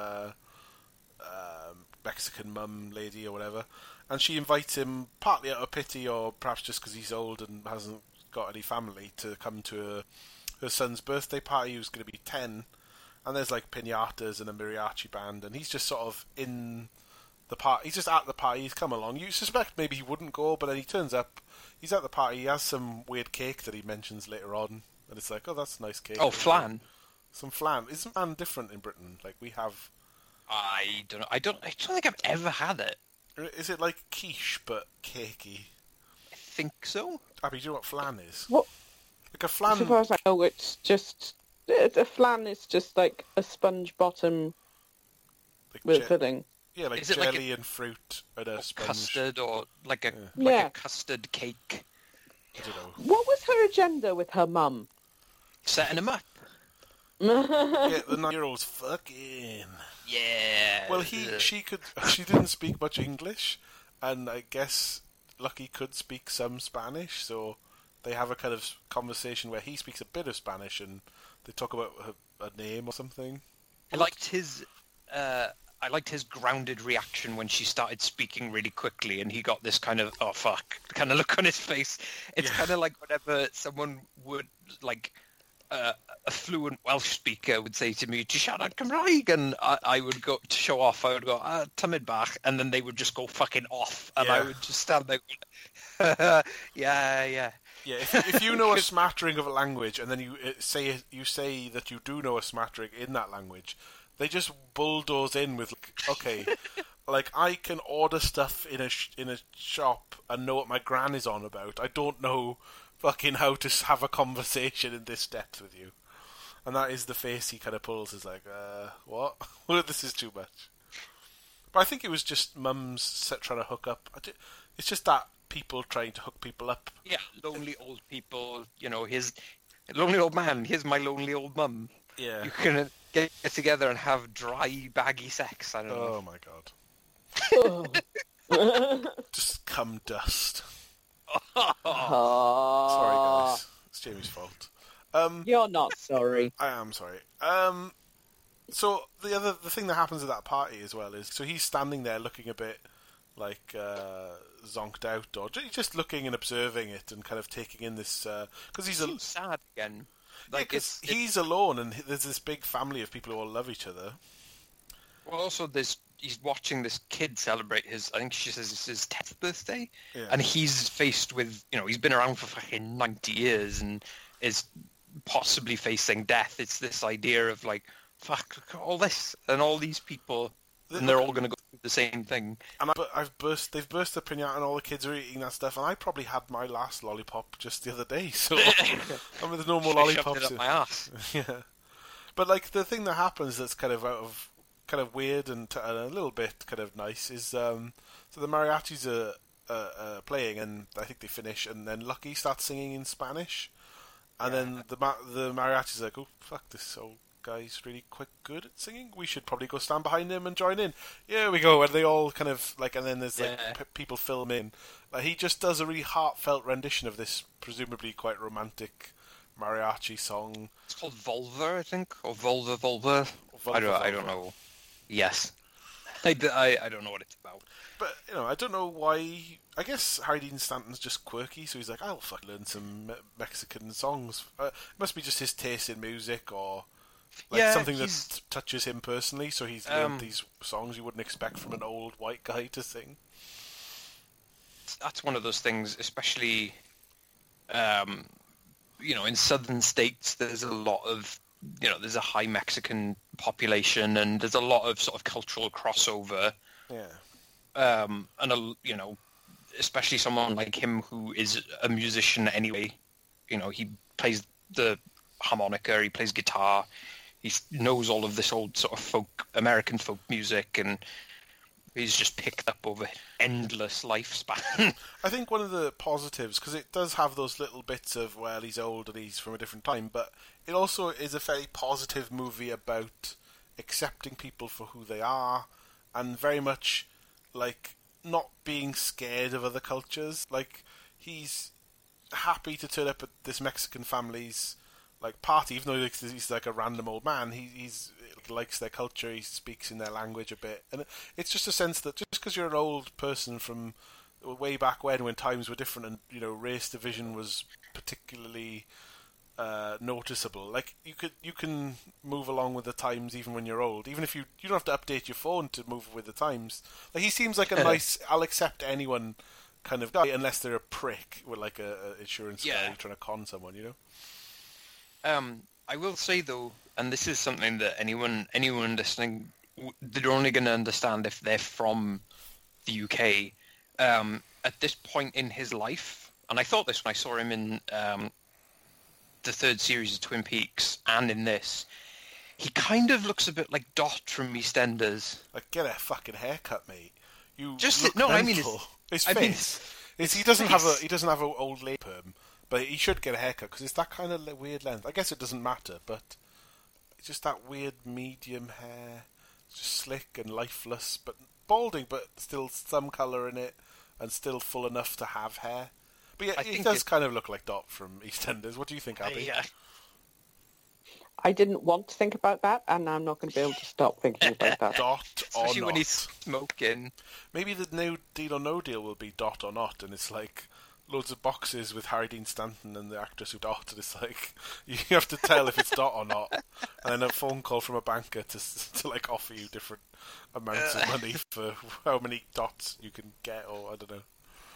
Mexican mum lady or whatever, and she invites him partly out of pity, or perhaps just because he's old and hasn't got any family, to come to her son's birthday party, who's going to be 10, and there's like piñatas and a mariachi band, and he's just sort of in the party. He's just at the party. He's come along. You suspect maybe he wouldn't go, but then he turns up. He's at the party. He has some weird cake that he mentions later on, and it's like, oh, that's a nice cake. Oh, flan. Some flan. Isn't flan different in Britain? Like we have. I don't know. I don't think I've ever had it. Is it like quiche but cakey? I think so. Abby, do you know what flan is? What? Like a flan. As far as I know, it's just a flan is just like a sponge bottom with pudding. Yeah, like jelly and fruit and a sponge. Custard, or like a custard cake. I don't know. What was her agenda with her mum? Setting him up. Yeah, the 9-year-old's fucking. Yeah. Well, she didn't speak much English, and I guess Lucky could speak some Spanish, so they have a kind of conversation where he speaks a bit of Spanish and they talk about a name or something. I liked his grounded reaction when she started speaking really quickly, and he got this kind of oh fuck kind of look on his face. It's kind of like whenever someone would like a fluent Welsh speaker would say to me, "Do you siarad Cymraeg?" and I would go to show off. I would go, "Tymid bach," and then they would just go fucking off, and I would just stand there going, yeah. Yeah, if you know a smattering of a language, and then you say that you do know a smattering in that language, they just bulldoze in with, okay, like I can order stuff in a shop and know what my gran is on about. I don't know fucking how to have a conversation in this depth with you. And that is the face he kind of pulls. Is like, what? This is too much. But I think it was just mums trying to hook up. It's just that people trying to hook people up. Yeah, lonely old people. You know, his lonely old man. Here's my lonely old mum. Yeah. You can get together and have dry, baggy sex. I don't know. Oh my god. Just cum dust. Sorry, guys. It's Jamie's fault. You're not sorry. I am sorry. So the thing that happens at that party as well is, so he's standing there looking a bit like zonked out, or just looking and observing it and kind of taking in this because he's sad again. Like he's alone, and there's this big family of people who all love each other. Well, also he's watching this kid celebrate his, I think she says it's his 10th birthday, yeah. And he's faced with, he's been around for fucking 90 years and is possibly facing death. It's this idea of like, fuck, look at all this and all these people, and they're all going to go through the same thing. And they've burst the piñata, and all the kids are eating that stuff, and I probably had my last lollipop just the other day, so there's no more lollipops. Shoved it up my ass. Yeah, but like the thing that happens that's kind of weird and a little bit kind of nice is so the mariachis are playing, and I think they finish, and then Lucky starts singing in Spanish, and then the mariachis are like, oh fuck, this old guy's really quite good at singing. We should probably go stand behind him and join in. Here we go. And they all kind of like, and then there's like people film in. Like, he just does a really heartfelt rendition of this presumably quite romantic mariachi song. It's called Volva, I think, or Volva. I don't know. Yes, I don't know what it's about. But, you know, I don't know why. I guess Harry Dean Stanton's just quirky, so he's like, I'll fucking learn some Mexican songs. It must be just his taste in music, or like something that touches him personally, so he's learned these songs you wouldn't expect from an old white guy to sing. That's one of those things, especially, you know, in southern states, there's a lot of, you know, there's a high Mexican population, and there's a lot of sort of cultural crossover. Yeah. You know, especially someone like him who is a musician anyway. You know, he plays the harmonica, he plays guitar, he knows all of this old sort of American folk music, and he's just picked up over endless lifespan. I think one of the positives, because it does have those little bits of, well, he's old and he's from a different time, but it also is a very positive movie about accepting people for who they are, and very much like not being scared of other cultures. Like, he's happy to turn up at this Mexican family's like party, even though he's like a random old man. He likes their culture. He speaks in their language a bit, and it's just a sense that just because you're an old person from way back when times were different, and you know, race division was particularly noticeable. Like, you can move along with the times even when you're old, even if you don't have to update your phone to move with the times. Like, he seems like a nice, I'll accept anyone kind of guy, unless they're a prick with like a insurance guy trying to con someone, you know. I will say though, and this is something that anyone listening, they're only going to understand if they're from the UK. At this point in his life, and I thought this when I saw him in the third series of Twin Peaks, and in this, he kind of looks a bit like Dot from EastEnders. Like, get a fucking haircut, mate. You just look no, mental. I mean his I face. Mean, he doesn't have an old lady perm, but he should get a haircut because it's that kind of weird length. I guess it doesn't matter, but it's just that weird medium hair, just slick and lifeless, but balding, but still some colour in it, and still full enough to have hair. But yeah, he does kind of look like Dot from EastEnders. What do you think, Abby? Yeah. I didn't want to think about that, and I'm not going to be able to stop thinking about that. Dot or Especially not. when he's smoking. Maybe the new Deal or No Deal will be Dot or Not, and it's like loads of boxes with Harry Dean Stanton and the actress who Dot, and it's like you have to tell if it's Dot or not, and then a phone call from a banker to like offer you different amounts of money for how many dots you can get, or I don't know.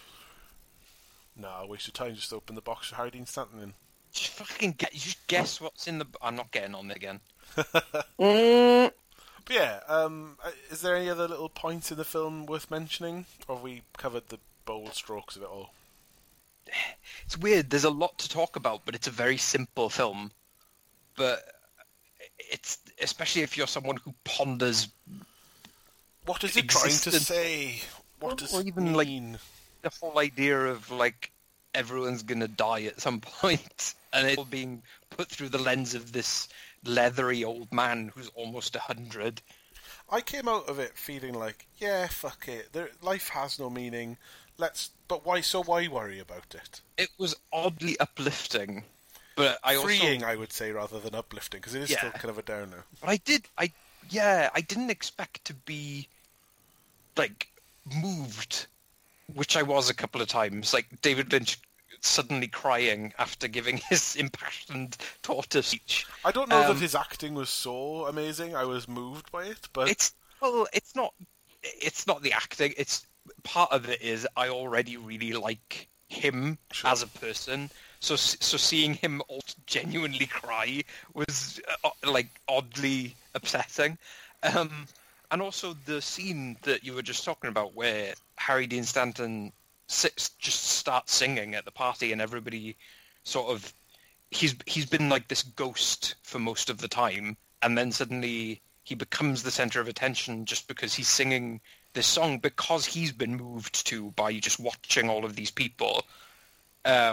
No, waste your time. Just open the box with Harry Dean Stanton in. Just guess what's in the. I'm not getting on it again. But yeah, is there any other little points in the film worth mentioning, or have we covered the bold strokes of it all? It's weird. There's a lot to talk about, but it's a very simple film. But it's especially if you're someone who ponders. What is it trying to say? What does it mean? Like, the whole idea of like everyone's gonna die at some point, and it's all being put through the lens of this leathery old man who's almost 100. I came out of it feeling like, yeah, fuck it. Life has no meaning. But why? So why worry about it? It was oddly uplifting, but freeing, I would say, rather than uplifting, because it is still kind of a downer. But I didn't expect to be like moved, which I was a couple of times. Like David Lynch suddenly crying after giving his impassioned tortoise speech. I don't know that his acting was so amazing. I was moved by it, but it's not the acting. It's part of it is I already really like him as a person. So seeing him genuinely cry was like oddly upsetting. And also the scene that you were just talking about where Harry Dean Stanton just starts singing at the party, and everybody sort of he's been like this ghost for most of the time, and then suddenly he becomes the center of attention just because he's singing this song because he's been moved to by just watching all of these people.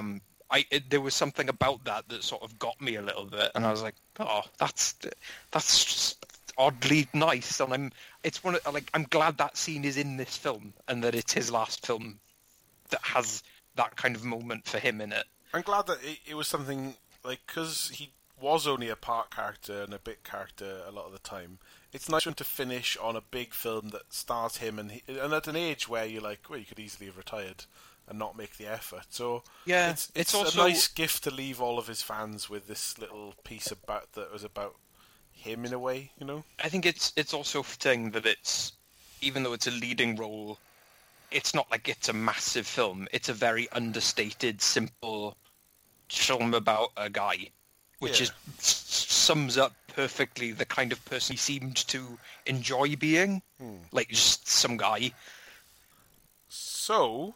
there was something about that sort of got me a little bit, and I was like, oh, that's just oddly nice, and I'm glad that scene is in this film, and that it's his last film that has that kind of moment for him in it. I'm glad that it was something, like, because he was only a part character and a bit character a lot of the time. It's nice to finish on a big film that stars him, and at an age where you're like, well, you could easily have retired and not make the effort. So yeah, it's also a nice gift to leave all of his fans with this little piece that was about him in a way, you know? I think it's also fitting that it's, even though it's a leading role, it's not like it's a massive film. It's a very understated, simple film about a guy, which sums up perfectly the kind of person he seemed to enjoy being. Like, just some guy. So,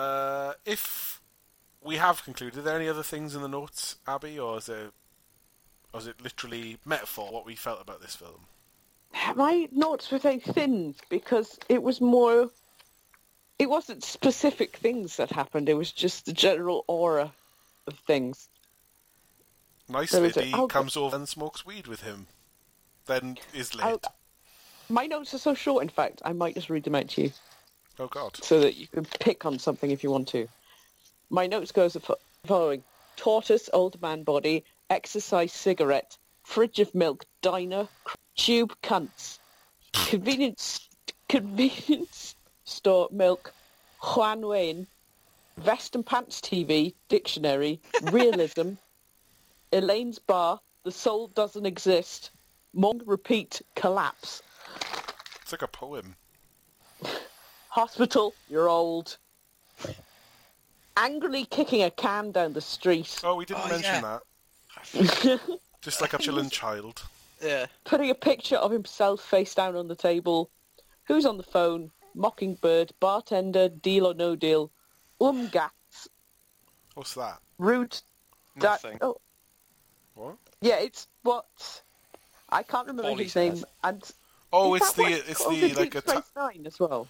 if we have concluded, are there any other things in the notes, Abby, or is it literally metaphor, what we felt about this film? My notes were very thin because it wasn't specific things that happened, it was just the general aura of things. Nice that he comes over and smokes weed with him, then is late. My notes are so short, in fact, I might just read them out to you. Oh, God. So that you can pick on something if you want to. My notes go as the following. Tortoise, old man body, exercise cigarette, fridge of milk, diner, tube cunts, convenience store milk, Juan Wayne, vest and pants TV, dictionary, realism, Elaine's bar, the soul doesn't exist, Mong repeat, collapse. It's like a poem. Hospital, you're old. Angrily kicking a can down the street. Oh, we didn't mention that. Just like a chillin' child. Yeah. Putting a picture of himself face down on the table. Who's on the phone? Mockingbird, bartender, deal or no deal. Gats. What's that? Rude. Nothing. What? Yeah, it's what... I can't remember Ollie his name. says. And Oh, is it's that what the called in like Deep a Space Nine as well.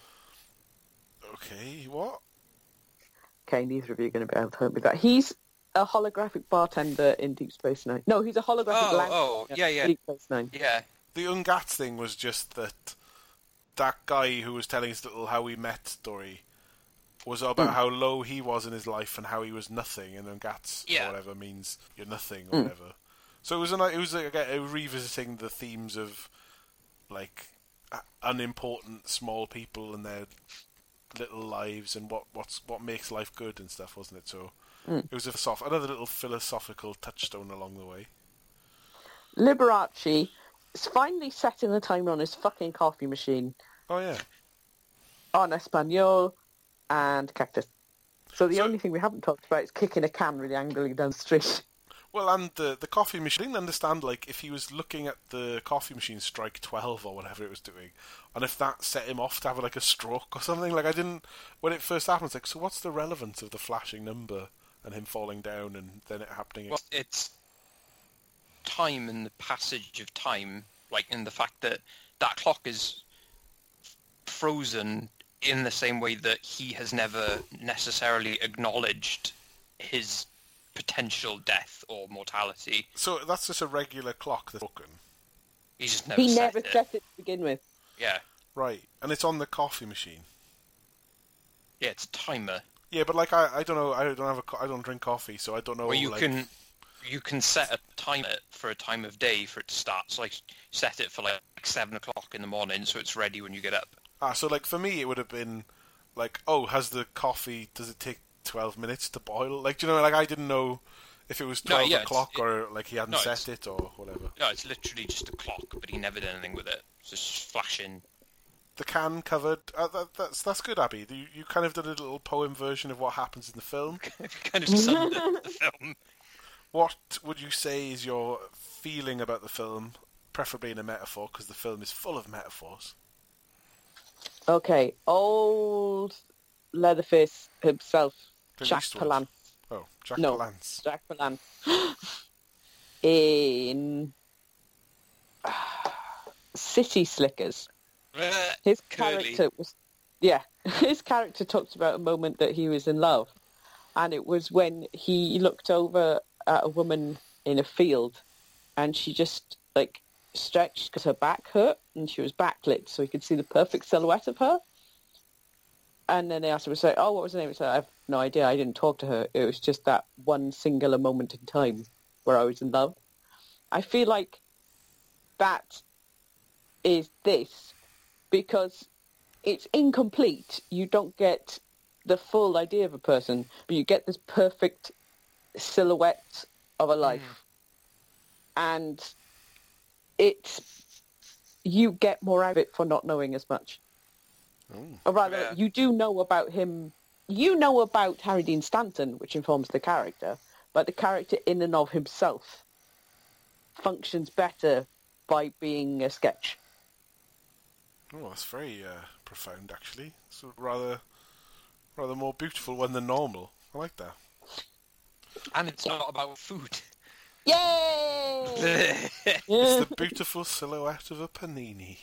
Okay, what? Okay, neither of you are going to be able to help me with that. He's a holographic bartender in Deep Space Nine. No, he's a holographic yeah. in Deep Space Nine. Yeah. The Ungats thing was just that guy who was telling his little how we met story was about how low he was in his life and how he was nothing, and Ungats or whatever means you're nothing or whatever. So it was revisiting the themes of like unimportant small people and their little lives and what makes life good and stuff, wasn't it? So it was another little philosophical touchstone along the way. Liberace is finally setting the timer on his fucking coffee machine. Oh yeah. On Espanol and Cactus. So the only thing we haven't talked about is kicking a can really angrily down the street. Well, and the coffee machine, I didn't understand, like, if he was looking at the coffee machine strike 12 or whatever it was doing, and if that set him off to have, like, a stroke or something. Like, I didn't... When it first happened, it's like, so what's the relevance of the flashing number and him falling down and then it happening? Well, it's time and the passage of time, like, in the fact that that clock is frozen in the same way that he has never necessarily acknowledged his potential death or mortality. So that's just a regular clock that's broken? He just never set it to begin with. Yeah. Right, and it's on the coffee machine? Yeah, it's a timer. Yeah, but like I don't know, I don't drink coffee, so I don't know. Well, you can set a timer for a time of day for it to start. So like set it for like 7 o'clock in the morning, so it's ready when you get up. So like for me, it would have been like, oh, does it take 12 minutes to boil? Like, do you know, like I didn't know if it was 12 o'clock or like he hadn't set it or whatever. No, it's literally just a clock, but he never did anything with it. It's just flashing. The can covered. That's good, Abby. You kind of did a little poem version of what happens in the film. Kind of summed up the film. What would you say is your feeling about the film, preferably in a metaphor, because the film is full of metaphors? Okay, old Leatherface himself, Jack Eastwood. Palance. Oh, Palance. Jack Palance. In City Slickers. His Curly. character was... Yeah, his character talked about a moment that he was in love. and it was when he looked over at a woman in a field, and she just like stretched because her back hurt, and she was backlit, so he could see the perfect silhouette of her. And then they asked him to say, "Oh, what was her name?" He said, "I have no idea. I didn't talk to her. It was just that one singular moment in time where I was in love." I feel like that is this, because it's incomplete. You don't get the full idea of a person, but you get this perfect silhouette of a life. And you get more out of it for not knowing as much. Or rather, you do know about him. You know about Harry Dean Stanton, which informs the character, but the character in and of himself functions better by being a sketch. Oh, that's very profound, actually. It's a rather more beautiful one than normal. I like that. And it's not about food. Yay! It's the beautiful silhouette of a panini.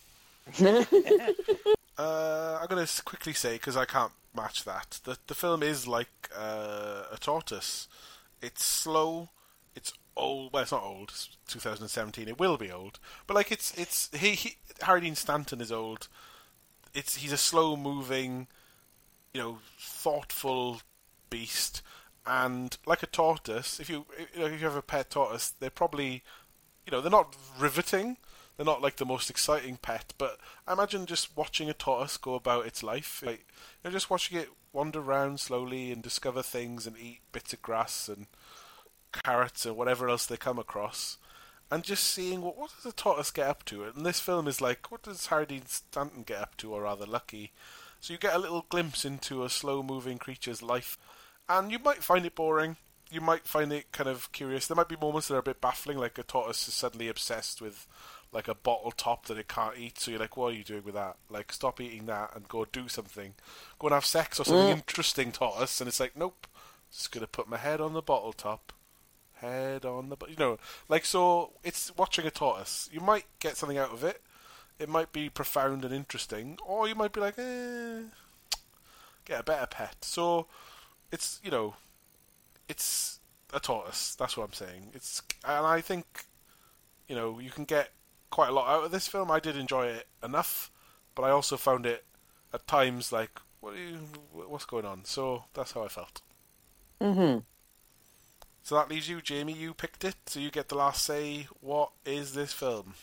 I'm going to quickly say, because I can't match that, the film is like a tortoise. It's slow. It's old. Well, it's not old. It's 2017. It will be old. But like Harry Dean Stanton is old. He's a slow moving, thoughtful beast. And like a tortoise, if you have a pet tortoise, they're probably, they're not riveting. They're not like the most exciting pet, but I imagine just watching a tortoise go about its life, like, just watching it wander around slowly and discover things and eat bits of grass and carrots or whatever else they come across, and just seeing what does a tortoise get up to. And this film is like, what does Harry Dean Stanton get up to, or rather Lucky? So you get a little glimpse into a slow-moving creature's life, and you might find it boring. You might find it kind of curious. There might be moments that are a bit baffling, like a tortoise is suddenly obsessed with like a bottle top that it can't eat, so you're like, what are you doing with that? Like, stop eating that and go do something. Go and have sex or something interesting, tortoise. And it's like, nope, just going to put my head on the bottle top. Head on the... so it's watching a tortoise. You might get something out of it. It might be profound and interesting, or you might be like, get a better pet. So it's, it's a tortoise. That's what I'm saying. And I think, you can get quite a lot out of this film. I did enjoy it enough, but I also found it at times like, what's going on? So that's how I felt. Mm-hmm. So that leaves you, Jamie. You picked it, so you get the last say. What is this film?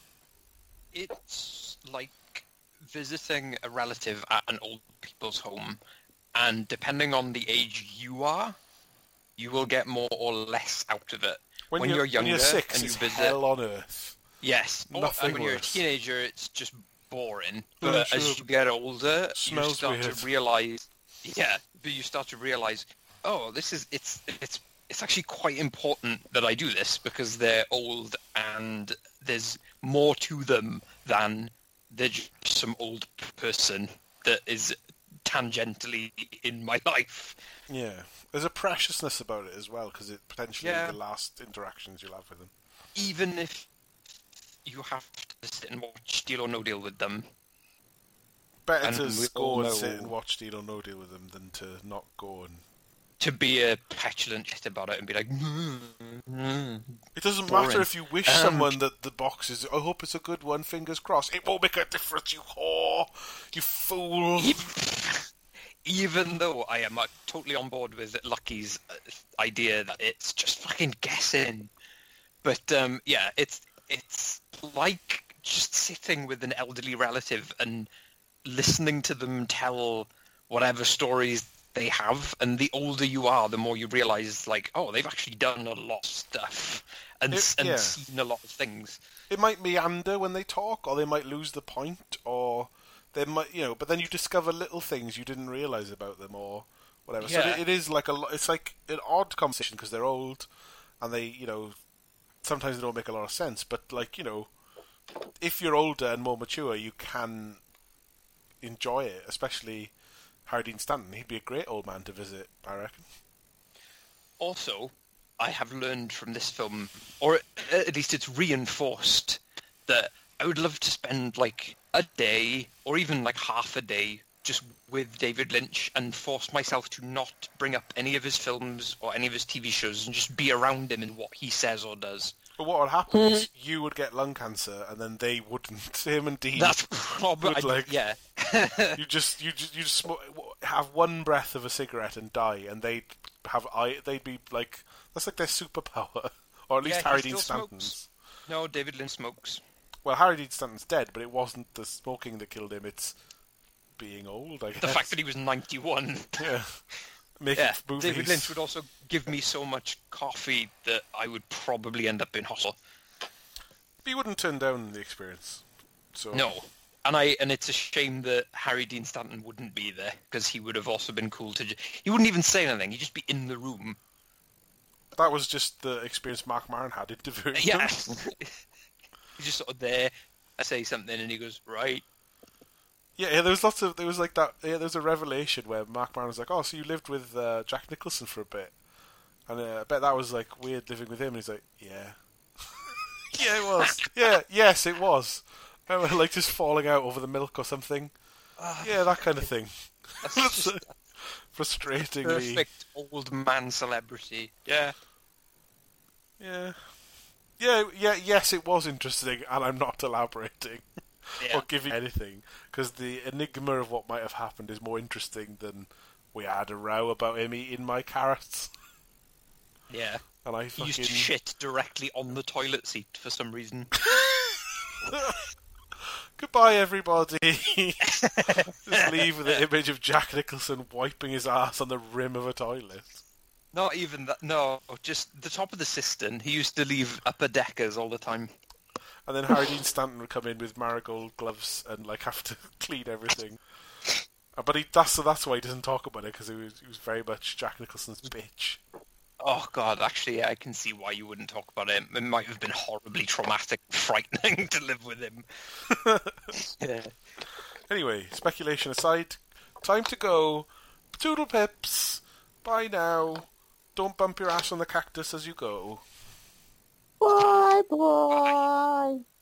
It's like visiting a relative at an old people's home, and depending on the age you are, you will get more or less out of it. When you're younger, when you're 6, and you it's visit, hell on earth. Yes. Nothing and when you're a worse. teenager, it's just boring. But as you get older, you start to realise... Yeah, but you start to realise, oh, it's actually quite important that I do this, because they're old and there's more to them than they're just some old person that is tangentially in my life. Yeah. There's a preciousness about it as well, because it potentially the last interactions you'll have with them. Even if you have to sit and watch Deal or No Deal with them. Better to go and sit and watch Deal or No Deal with them than to not go and... To be a petulant shit about it and be like... It doesn't boring. Matter if you wish someone that the box is... I hope it's a good one, fingers crossed. It won't make a difference, you whore! You fool! Even though I am totally on board with Lucky's idea that it's just fucking guessing. But, it's like just sitting with an elderly relative and listening to them tell whatever stories they have. And the older you are, the more you realise, like, oh, they've actually done a lot of stuff and seen a lot of things. It might meander when they talk, or they might lose the point, or... They might, but then you discover little things you didn't realise about them, or whatever. Yeah. So it is like it's like an odd conversation because they're old, and they, sometimes they don't make a lot of sense. But like, if you're older and more mature, you can enjoy it. Especially Harry Dean Stanton, he'd be a great old man to visit, I reckon. Also, I have learned from this film, or at least it's reinforced, that I would love to spend like a day or even like half a day just with David Lynch and force myself to not bring up any of his films or any of his TV shows and just be around him in what he says or does. But what would happen is you would get lung cancer, and then they wouldn't. Him and Dean. That's probably yeah. you just have one breath of a cigarette and die, and they'd be like, that's like their superpower, or at least Harry Dean Stanton's. Smokes. No, David Lynch smokes. Well, Harry Dean Stanton's dead, but it wasn't the smoking that killed him. It's being old, I guess. The fact that he was 91. Yeah. Making movies. David Lynch would also give me so much coffee that I would probably end up in hospital. But you wouldn't turn down the experience. So. No. And it's a shame that Harry Dean Stanton wouldn't be there, because he would have also been cool to... He wouldn't even say anything, he'd just be in the room. That was just the experience Mark Maron had in Divergent. Yeah. He's just sort of there, I say something, and he goes, right. Yeah, there was like that, there was a revelation where Mark Maron was like, oh, so you lived with Jack Nicholson for a bit. And I bet that was, like, weird living with him. And he's like, yeah. Yeah, it was. Yes, it was. Remember, like, just falling out over the milk or something. Yeah, that kind of thing. That's just frustratingly... perfect old man celebrity. Yeah. Yeah. Yes, it was interesting, and I'm not elaborating. Or giving anything, because the enigma of what might have happened is more interesting than we had a row about him eating my carrots. Yeah. And He used to shit directly on the toilet seat for some reason. Goodbye, everybody. Just leave with the image of Jack Nicholson wiping his ass on the rim of a toilet. Not even that, no, just the top of the cistern. He used to leave upper deckers all the time. And then Harry Dean Stanton would come in with marigold gloves and like have to clean everything. But that's why he doesn't talk about it, because he was very much Jack Nicholson's bitch. Oh God, actually, I can see why you wouldn't talk about it. It might have been horribly traumatic, frightening to live with him. Yeah. Anyway, speculation aside, time to go. Toodle pips. Bye now. Don't bump your ass on the cactus as you go. Bye bye.